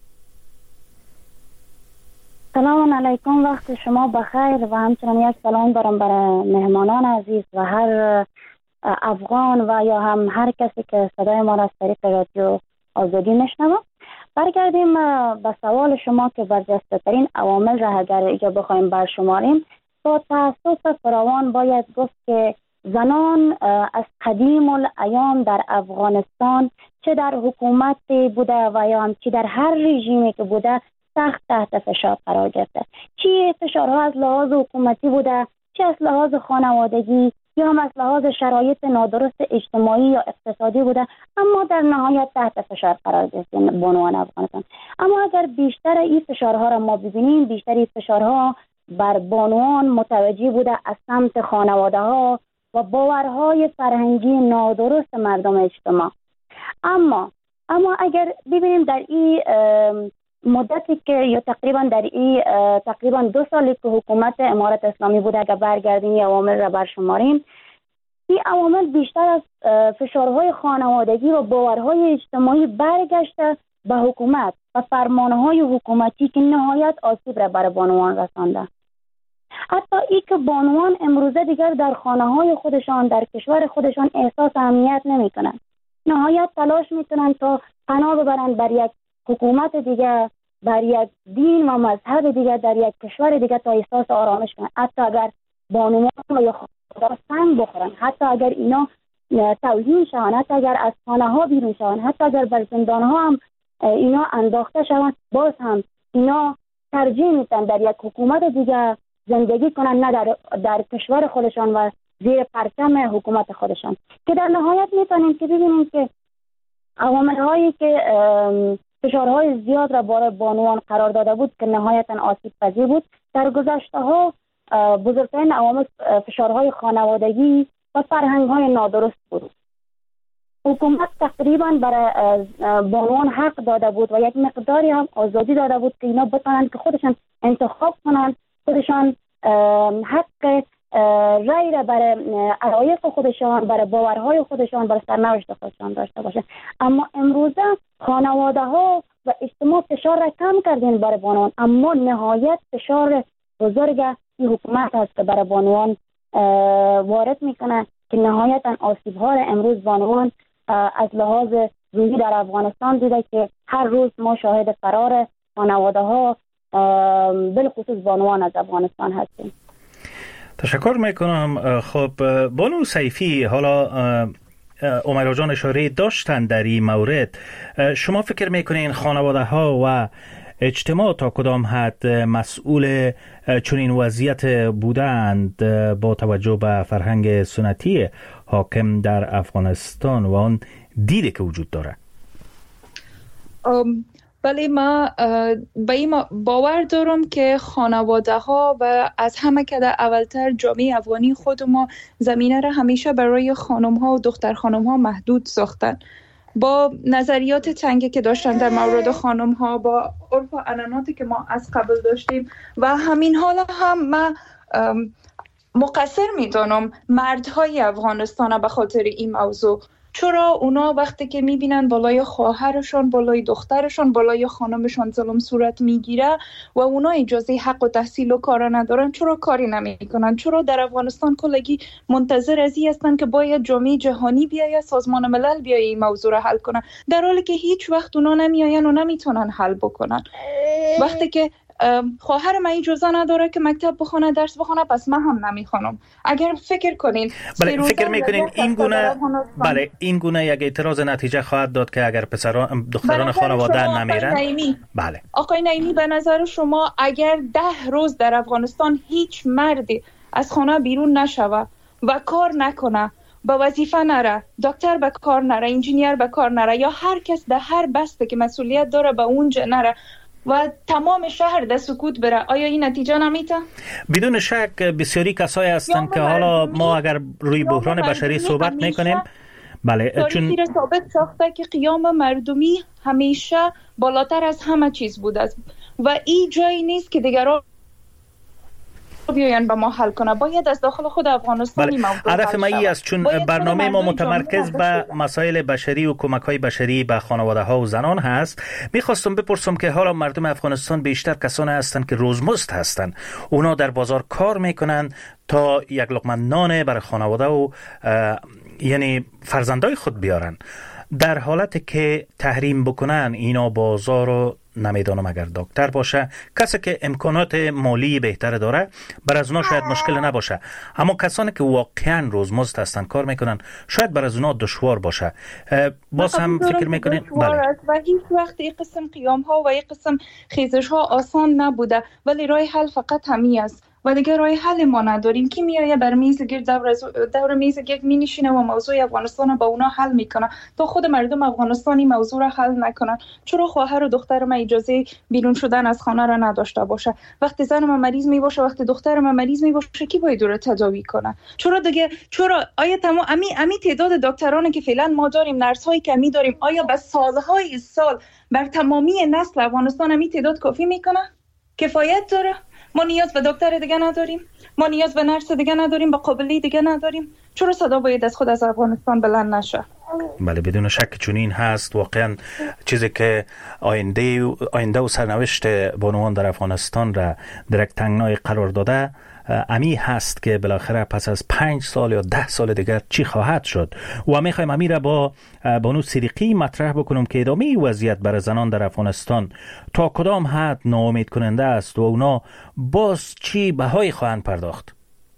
سلام علیکم، وقت شما بخیر و همچنین یک سلام دارم برای مهمانان عزیز و هر افغان و یا هم هر کسی که صدای ما را از طریق رادیو آزادی میشنوه. برگردیم به سوال شما که برجسته ترین عوامل را اگر اینجا بخوایم برشماریم، با تاسف فراوان باید گفت که زنان از قدیم الایام در افغانستان چه در حکومت بوده و یا هم چه در هر رژیمی که بوده سخت تحت فشار قرار گرفته. چه فشارها از لحاظ حکومتی بوده، چه از لحاظ خانوادگی یا هم از لحاظ شرایط نادرست اجتماعی یا اقتصادی بوده، اما در نهایت تحت فشار قرار گرفته بانوان افغانستان. اما اگر بیشتر این فشارها را ما ببینیم، بیشتر این فشارها بر بانوان متوجه بوده از سمت خانواده ها و باورهای فرهنگی نادرست مردم اجتماع. اما اگر ببینیم در این مدتی که یا تقریبا 2 سالی که حکومت امارت اسلامی بوده، اگر برگردیم این عوامل را برشماریم، این عوامل بیشتر از فشارهای خانوادگی و باورهای اجتماعی برگشته به حکومت و فرمانهای حکومتی که نهایت آسیب را بر بانوان رسانده. حتی ای که بانوان امروزه دیگر در خانه‌های خودشان در کشور خودشان احساس امنیت نمی‌کنند، نهایت تلاش می‌کنند تا پناه ببرند بر یک حکومت دیگه، بر یک دین و مذهب دیگه در یک کشور دیگه تا احساس آرامش کنند. حتی اگر بانوان یا خانواده سنگ بخورن، حتی اگر اینا توهین شوند، حتی اگر از خانه‌ها بیرون شوند، حتی اگر بر زندان‌ها هم اینا انداخته شوند، باز هم اینا ترجیح میدن در یک حکومت دیگه زندگی کنن، نه در کشور خودشان و زیر پرچم حکومت خودشان. که در نهایت میتونیم که ببینیم که عوامل‌هایی که فشارهای زیاد را برای بانوان قرار داده بود که نهایتاً آسیب پذیر بود، در گذشته‌ها بزرگترین عوامل فشارهای خانوادگی و فرهنگ‌های نادرست بود. حکومت تقریباً برای بانوان حق داده بود و یک مقداری هم آزادی داده بود که اینا بتونن که خودشان انتخاب کنن، خودشان حق رای را برای علایق خودشان، برای باورهای خودشان، برای سرنوشت خودشان داشته باشه. اما امروزه خانواده ها و اجتماع فشار را کم کردین برای بانوان، اما نهایت فشار بزرگ این حکومت هست که برای بانوان وارد میکنه که نهایتا آسیب ها را امروز بانوان از لحاظ روحی در افغانستان دیده که هر روز ما شاهد فرار خانواده ها بالخصوص بانوان از افغانستان هستیم. تشکر میکنم. خب بانو سیفی، حالا عمر جان اشاره داشتن در این مورد، شما فکر میکنین خانواده ها و اجتماع تا کدام حد مسئول چنین وضعیت بودند با توجه به فرهنگ سنتی حاکم در افغانستان و آن دیدی که وجود داره؟ بله، ما به این باور دارم که خانواده ها و از همه که در اولتر جامعه افغانی خود ما زمینه را همیشه برای خانم ها و دختر خانم ها محدود ساختن. با نظریات تنگی که داشتن در مورد خانم ها، با عرف و عنعناتی که ما از قبل داشتیم و همین حالا هم ما مقصر میدانم مردهای افغانستان به خاطر این موضوع. چرا اونا وقتی که میبینن بالای خواهرشون، بالای دخترشون، بالای خانمشون ظلم صورت میگیره و اونا اجازه حق و تحصیل و کار ندارن، چرا کاری نمیکنن؟ چرا در افغانستان کلگی منتظر از این هستن که باید جامعه جهانی بیاید، سازمان ملل بیاید این موضوع را حل کنن، در حالی که هیچ وقت اونا نمیاین و نمیتونن حل بکنن؟ وقتی که خواهر من اجازه نداره که مکتب بخونه، درس بخونه، پس من هم نمیخونم. اگر فکر کنین، بله، فکر میکنین این گونه یک اعتراض نتیجه خواهد داد که اگر دختران خانواده نمیرن؟ بله آقای نعیمی، به نظر شما اگر 10 روز در افغانستان هیچ مردی از خانه بیرون نشوه و کار نکنه، به وظیفه نره، دکتر به کار نره، انجینیر به کار نره، یا هر کس در هر بسته که مسئولیت داره به اونجا نره و تمام شهر در سکوت بره، آیا این نتیجه نمیده؟ بدون شک بسیاری کسایی هستند که حالا ما اگر روی بحران بشری صحبت میکنیم، بله، چون ثابت ساخته که قیام مردمی همیشه بالاتر از همه چیز بوده است و این جایی نیست که دیگران بیاین با ما حل کنه. باید از داخل خود افغانستان این موضوع هدف ما این است، چون برنامه ما متمرکز به مسائل بشری و کمک‌های بشری به خانواده‌ها و زنان هست. می‌خواستم بپرسم که حالا مردم افغانستان بیشتر کسانی هستند که روزمزد هستند، اونا در بازار کار میکنن تا یک لقمه نان برای خانواده و یعنی فرزندای خود بیارن. در حالتی که تحریم بکنن اینا بازار رو، نمیدانم اگر دکتر باشه، کسی که امکانات مالی بهتر داره، بر از اونا شاید مشکل نباشه، اما کسانی که واقعا روزمزد هستن کار میکنن شاید بر از اونا دشوار باشه. باز هم فکر میکنین؟ بله. و هیچ وقت این قسم قیام ها و این قسم خیزش ها آسان نبوده، ولی راه حل فقط همین است و دیگه راه حل ما نداریم. کی میایه بر میز گرد دور میز گرد می نشینه و موضوع افغانستان با اونا حل میکنه تا خود مردم افغانستانی موضوع را حل نکنن؟ چرا خواهر و دختر ما اجازه بیرون شدن از خانه را نداشته باشه؟ وقتی زن ما مریض می باشه، وقتی دختر ما مریض می باشه، کی باید او را تداوی کنه؟ چرا آیا تمام امی تعداد دکترانی که فعلا ما داریم، نرس هایی که می داریم، آیا به سالهای سال بر تمامی نسل افغانستان امی تعداد کافی میکنه؟ کفایت داره؟ ما نیاز به دکتر دیگه نداریم، ما نیاز به نرس دیگه نداریم، به قابلی دیگه نداریم. چرا صدا باید از خود از افغانستان بلند نشه؟ بله، بدون شک چون این هست. واقعا چیزی که آینده و سرنوشت بانوان در افغانستان را درک تنگنای قرار داده امی هست که بالاخره پس از 5 سال یا 10 سال دیگر چی خواهد شد. و میخوایم امی را با بانو صدیقی مطرح بکنم که ادامه وضعیت برای زنان در افغانستان تا کدام حد ناامید کننده است و اونا باز چی بهای خواهند پرداخت.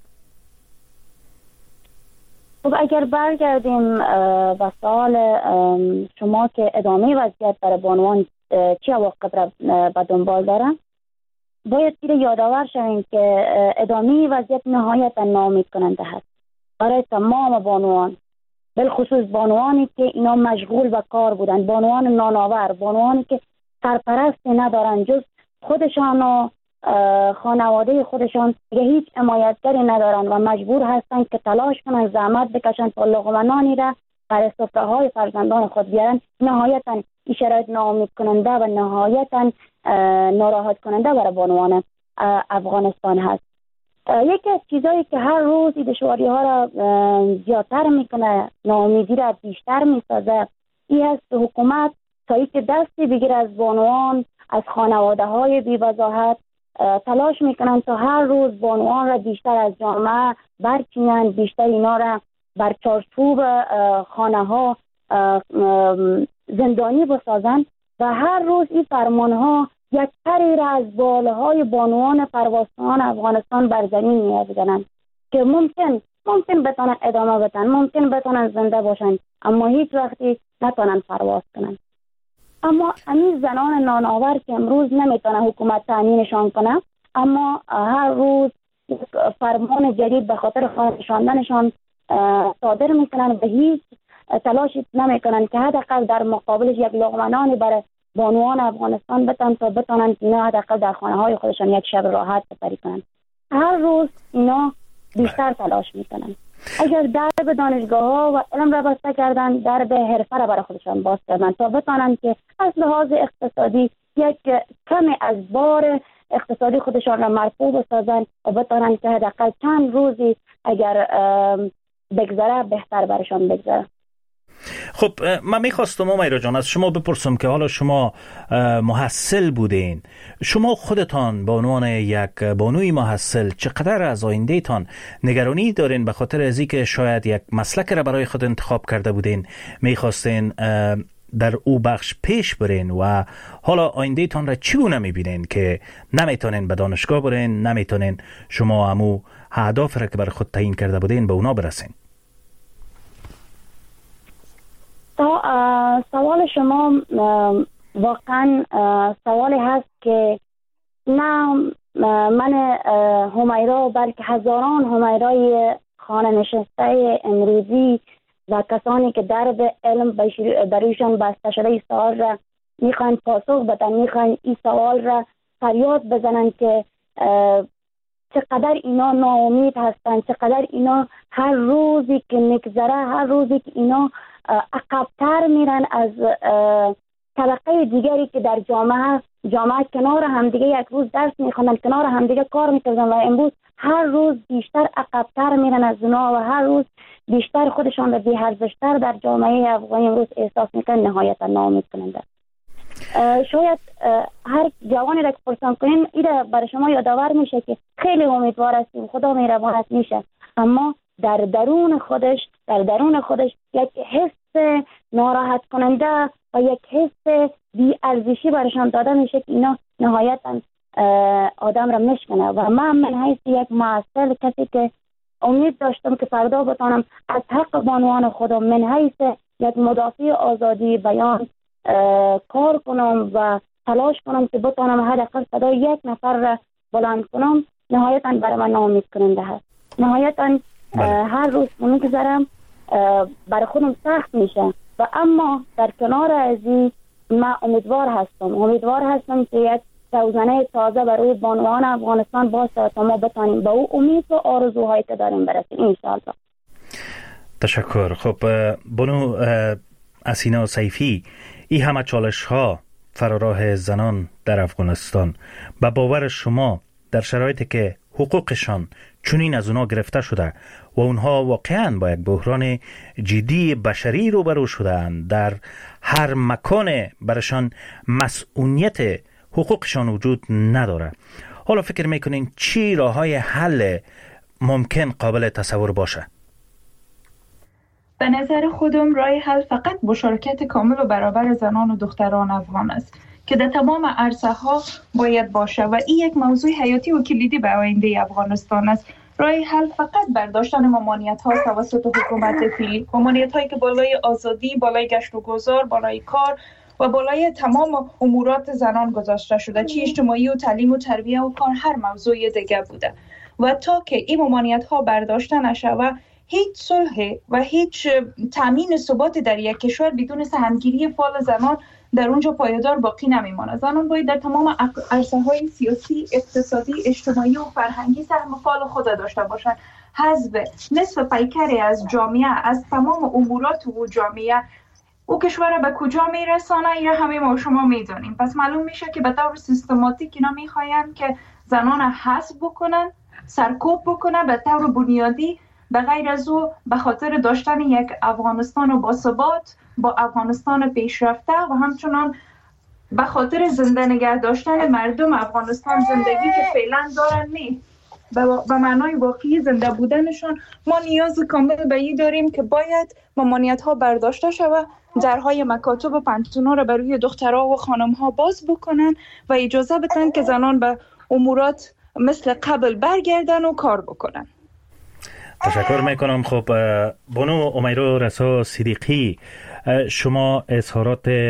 خب اگر برگردیم به سوال شما که ادامه وضعیت برای بانوان چه عواقب را به دنبال داره، باید یادآور شویم که ادامه وضعیت نهایتا ناامید کننده هست برای تمام بانوان، بالخصوص بانوانی که اینا مشغول به کار بودن، بانوان نانآور، بانوانی که سرپرستی ندارن جز خودشان و خانواده خودشان، دیگه هیچ حمایتگری ندارن و مجبور هستن که تلاش کنن، زحمت بکشن تا لقمه نانی را برای سفره‌های فرزندان خود بیارن. نهایتا این شرایط ناامید کننده و نهایتا ناراحت کننده برای بانوان افغانستان هست. یکی از چیزایی که هر روز این دشواری ها را زیادتر میکنه، ناامیدی را بیشتر میسازه، این هست که حکومت تا اینکه دستی بگیره از بانوان، از خانواده های بی وضاحت، تلاش میکنن تا هر روز بانوان را بیشتر از جامعه برچینن، بیشتر اینا را بر چارچوب خانه ها زندانی بسازن و هر روز این فرمان ها یک تری را از بالهای بانوان پروازخوان افغانستان بر زمین می‌آورند که ممکن بتونن ادامه بدن، ممکن بتونن زنده باشن، اما هیچ وقتی نتونن پرواز کنن. اما همین زنان نانآور که امروز نمیتونه حکومت تامینشان کنه، اما هر روز فرمان جدید به خاطر خواندنشان صادر میکنن و هیچ تلاشی نمیکنن که حداقل در مقابلش یک لقمه نان برای بانوان افغانستان بتن تا بتونن اینا حداقل در خانه های خودشان یک شب راحت سپری کنن. هر روز اینا بیشتر تلاش میکنن. اگر درب دانشگاه ها و علم را بسته کردن، درب حرفه را برای خودشان باز کردن تا بتونن که از لحاظ اقتصادی یک کمی از بار اقتصادی خودشان را مرفوع بسازن و بتونن که حداقل چند روزی اگر بگذره بهتر برشان بگذره. خب من میخواستم امیرا جان از شما بپرسم که حالا شما محصل بودین، شما خودتان به عنوان یک بانوی محصل چقدر از آینده تان نگرانی دارین به خاطر از اینکه شاید یک مسلک را برای خود انتخاب کرده بودین، میخواستین در او بخش پیش برین و حالا آینده تان را چگونه میبینین که نمیتونین به دانشگاه برین، نمیتونین شما همو اهداف را که برای خود تعیین کرده بودین به اونا برسین؟ سوال شما واقعا سوالی هست که نه من همیرا بلکه هزاران همیرای خانه نشسته امروزی و کسانی که درب علم برایشان بسته شده این سوال را میخوان پاسخ بدن، میخوان این سوال را فریاد بزنن که چقدر اینا ناامید هستن، چقدر اینا هر روزی که میگذره، هر روزی که اینا عقب‌تر میرن از طبقه دیگری که در جامعه کنار همدیگه یک روز درس میخوندن، کنار همدیگه کار میکردن و امروز هر روز بیشتر عقب‌تر میرن از اونا و هر روز بیشتر خودشان را بی‌ارزش‌تر در جامعه افغانی امروز احساس میکنن، نهایتا ناامید کننده. شاید هر جوانی را که پرسان کنین ایره برای شما یادآور میشه که خیلی امیدوار هستیم، خدا مهربان میشه، اما در درون خودش یک حس ناراحت کننده و یک حس بی ارزشی برشان داده میشه که اینا نهایتا آدم را میشکنه. و من حیث یک معصل، کسی که امید داشتم که فردا بتانم از حق بانوان خودم من حیث یک مدافع آزادی بیان کار کنم و تلاش کنم که بتانم حداقل صدای یک نفر را بلند کنم، نهایتا برای من ناامید کننده هست. نهایتا هر روز میگذرم برای خودم سخت میشه و اما در کنار از این من امیدوار هستم که یک روزنه تازه برای بانوان افغانستان باشه تا ما بتانیم به او امید و آرزوهایی که داریم برسیم انشاءالله. تشکر. خب بانو اسینا سیفی، این همه چالش ها فراراه زنان در افغانستان، به باور شما در شرایطی که حقوقشان چنین از اونا گرفته شده و اونها واقعا با یک بحران جدی بشری روبرو شدن، در هر مکان برشان مسئولیت حقوقشان وجود نداره، حالا فکر میکنین چی راه های حل ممکن قابل تصور باشه؟ به نظر خودم راه حل فقط مشارکت کامل و برابر زنان و دختران افغان است که در تمام عرصه ها باید باشه و این یک موضوع حیاتی و کلیدی به آینده افغانستان است. راه حل فقط برداشتن ممانعت ها توسط حکومت فعلی، ممانعت هایی که بالای آزادی، بالای گشت و گذار، بالای کار و بالای تمام امورات زنان گذاشته شده، چی اجتماعی و تعلیم و تربیه و کار، هر موضوع دیگه بوده. و تا که این ممانعت ها برداشته نشود، هیچ صلح و هیچ تامین ثبات در یک کشور بدون سهمگیری فعال زنان در اونجا پایدار باقی نمیماند. زنان باید در تمام عرصه‌های سیاسی، اقتصادی، اجتماعی و فرهنگی سهم فعال خود داشته باشند. حذف نصف پیکری از جامعه، از تمام امورات و جامعه، او کشور به کجا میرسانه یا همه ما شما میدونیم. پس معلوم میشه که به طور سیستماتیک اینا میخواین که زنان حذف بکنن، سرکوب بکنن به طور بنیادی، به غیر از او به خاطر داشتن یک افغانستان با ثبات، با افغانستان پیشرفته و همچنان به خاطر زنده نگه داشتن مردم افغانستان، زندگی که فعلا دارن به معنای واقعی زنده بودنشان، ما نیاز کامل به این داریم که باید ممانعت ها برداشته شود، درهای مکاتب و پانتونا را برای دخترها و خانم ها باز بکنن و اجازه بدن که زنان به امورات مثل قبل برگردن و کار بکنن. تشکر میکنم. خب بانو امیرا رسا صدیقی، شما اظهارات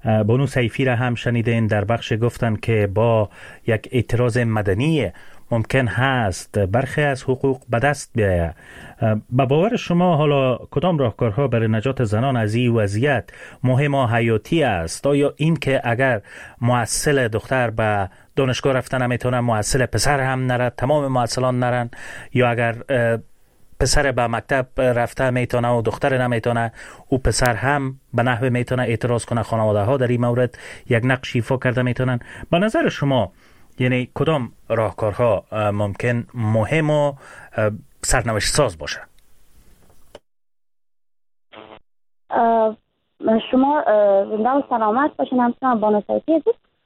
بانو سیفی را هم شنیدین در بخش گفتن که با یک اعتراض مدنی ممکن هست برخی از حقوق به دست بیاید. به باور شما حالا کدام راهکارها برای نجات زنان از این وضعیت مهم و حیاتی است؟ آیا این که اگر معسل دختر به دانشگاه رفتن نمیتونه، معسل پسر هم نرد، تمام معسلان نرن، یا اگر پسر به مکتب رفته میتونه و دختر نمیتونه، او پسر هم به نحو میتونه اعتراض کنه، خانواده ها در این مورد یک نقش ایفا کرده میتونن. به نظر شما یعنی کدام راهکارها ممکن مهم و سرنوشت ساز باشه؟ شما زنده و سلامت باشین. همچنان بانو سیفی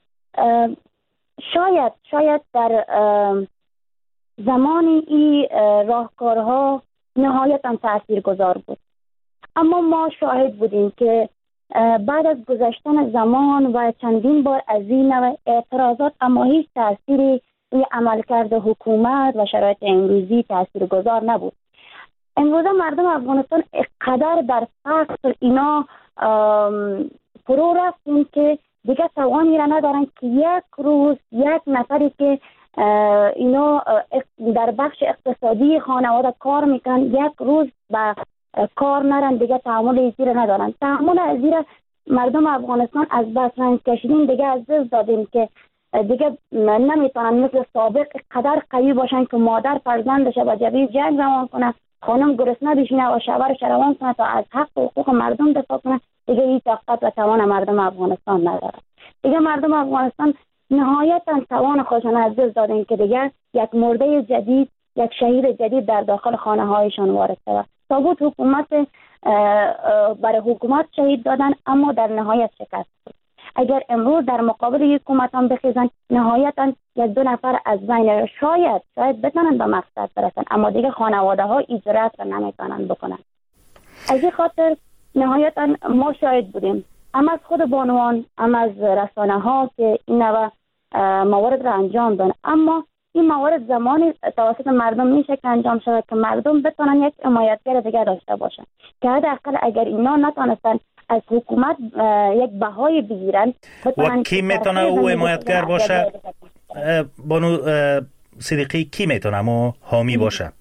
شاید در زمانی این راهکارها نهایتاً تاثیرگذار بود، اما ما شاهد بودیم که بعد از گذشتن زمان و چندین بار از این نوع اعتراضات اما هیچ تأثیری روی عملکرد حکومت و شرایط امروزی تاثیرگذار نبود. امروز مردم افغانستان اقدر در فقر اینا فرو رفتیم که دیگه توانی را ندارن که یک روز یک نفری که اینا در بخش اقتصادی خانواده کار میکن یک روز به کار نرن، دیگه تحمل ایزی را ندارن. تحمل ایزی را مردم افغانستان از بس رنج کشیدیم، دیگه از دست دادیم که دیگه نمیتونن مثل سابق قدر قوی باشن که مادر فرزندش به جبهه جنگ روان کنه، خانم گرسنه بشینه و شوهرش روان کنه تا از حق و حقوق مردم دفاع کنه. دیگه این طاقت و توان مردم افغانستان نداره. دیگه مردم افغانستان نهایتا توان خودشان از دست دادن که دیگه یک مرده جدید، یک شهید جدید در داخل خانه هایشان وارد شود. ثابت حکومت برای حکومت شهید دادن اما در نهایت شکست بود. اگر امروز در مقابل حکومتان بخیزن نهایتا یک دو نفر از بین شاید بتونن به مقصد برسن، اما دیگه خانواده ها اجرات را نمیتونن بکنن. از این خاطر نهایتا ما شاهد بودیم هم از خود بانوان هم از رسانه ها که این نوع موارد را انجام دادن، اما این موارد زمانی توسط مردم میشه که انجام شود که مردم بتونن یک حمایتگر دیگه داشته باشن که حداقل اگر اینا نتونستن از حکومت یک بهای بگیرن. و کی میتونه او حمایتگر باشه؟ بانو صدیقی کی میتونه او حامی باشه؟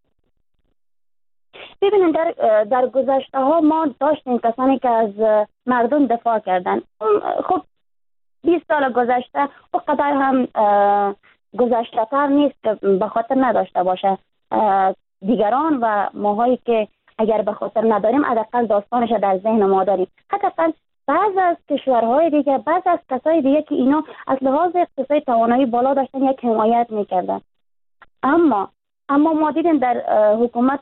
ببینید در گذشته ها ما داشتیم کسانی که از مردم دفاع کردن. خب 20 سال گذشته و قدر هم گذشته تر نیست که به خاطر نداشته باشه دیگران و ماهایی که اگر به خاطر نداریم حداقل داستانش در ذهن ما داریم. حداقل بعض از کشورهای دیگه، بعض از کسای دیگه که اینا از لحاظ اقتصادی توانایی بالا داشتن یک حمایت میکردن، اما ما دیدیم در حکومت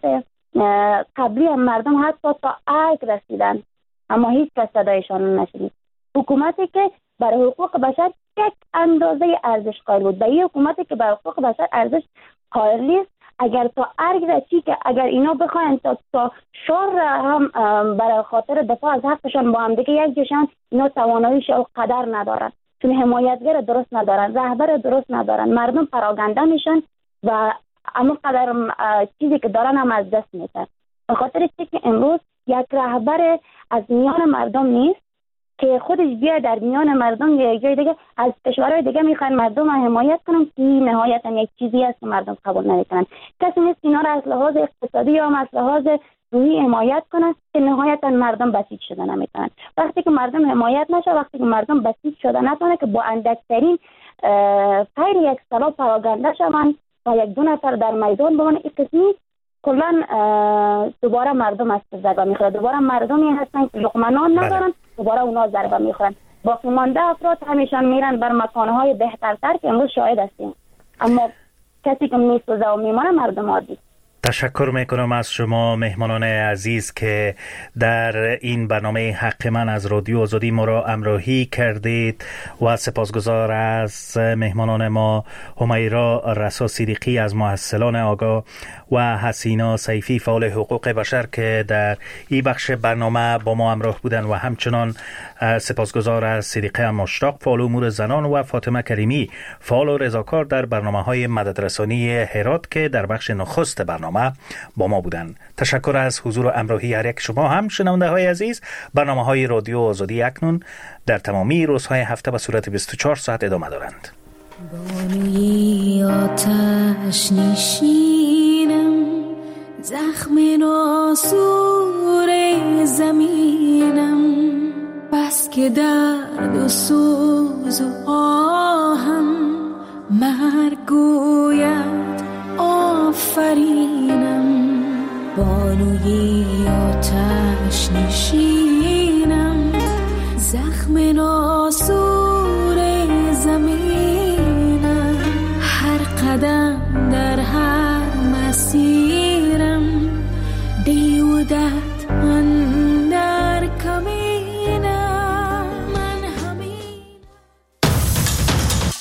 قبلی مردم حتی تا ارگ رسیدن اما هیچ کس صدایشان نشنید. حکومتی که برای حقوق بشر یک اندازه ارزش قائل بود، به این حکومتی که برای حقوق بشر ارزش قائل نیست اگر تا ارگ رسید که اگر اینا بخواین تا شور هم برای خاطر دفاع از حقشان با هم دیگه یک جشن، اینا تواناییش و قدر ندارن، چون حمایتگر درست ندارن، رهبر درست ندارن، مردم پراگنده میشن و اما قدر چیزی که دارن هم از دست میدن. به خاطر چی که امروز یک رهبر از میان مردم نیست که خودش بیا در میان مردم یا یک جای دیگه از کشورهای دیگه میخوان مردم رو حمایت کنن که نهایتا یک چیزی است که مردم قبول نمیکنن. کسی نیست اینا رو از لحاظ اقتصادی یا از لحاظ روحی حمایت کنن که نهایتا مردم بسیج شده نمیتونن. وقتی که مردم حمایت نشه، وقتی که مردم بسیج شده نتونه که با اندکترین فیر یک سلا پراگنده شون و یک دو نفر در میدان بمونه، این قسمی کلان دوباره مردم از ضربه میخوره. دوباره مردمی هستن که لقمنان ندارن، دوباره اونا ضربه میخورن. باقی مانده افراد همیشان میرن بر مکانهای بهترتر که امروز شاهد هستیم، اما کسی که میسوزه و میمانه مردم عادی. تشکر میکنم از شما مهمانان عزیز که در این برنامه حق من از رادیو آزادی ما را همراهی کردید و سپاسگزار از مهمانان ما همیرا رسا صدیقی از محصلان آگاه و حسینا سیفی فعال حقوق بشر که در این بخش برنامه با ما همراه بودن و همچنان سپاسگزار از صدیقه مشتاق فعال امور زنان و فاطمه کریمی فعال و رضاکار در برنامه‌های مددرسانی هرات که در بخش نخست برنامه برنامه با ما بودند. تشکر از حضور و همراهی هر یک شما. هم شنونده های عزیز، برنامه های رادیو آزادی اکنون در تمامی روزهای هفته به صورت 24 ساعت ادامه دارند. بانوی آتش نشینم، زخم ناسور زمینم، بس که درد و سوز و آهم مرگ گوید آفرینم. بانوی آتش نشینم، زخم ناسور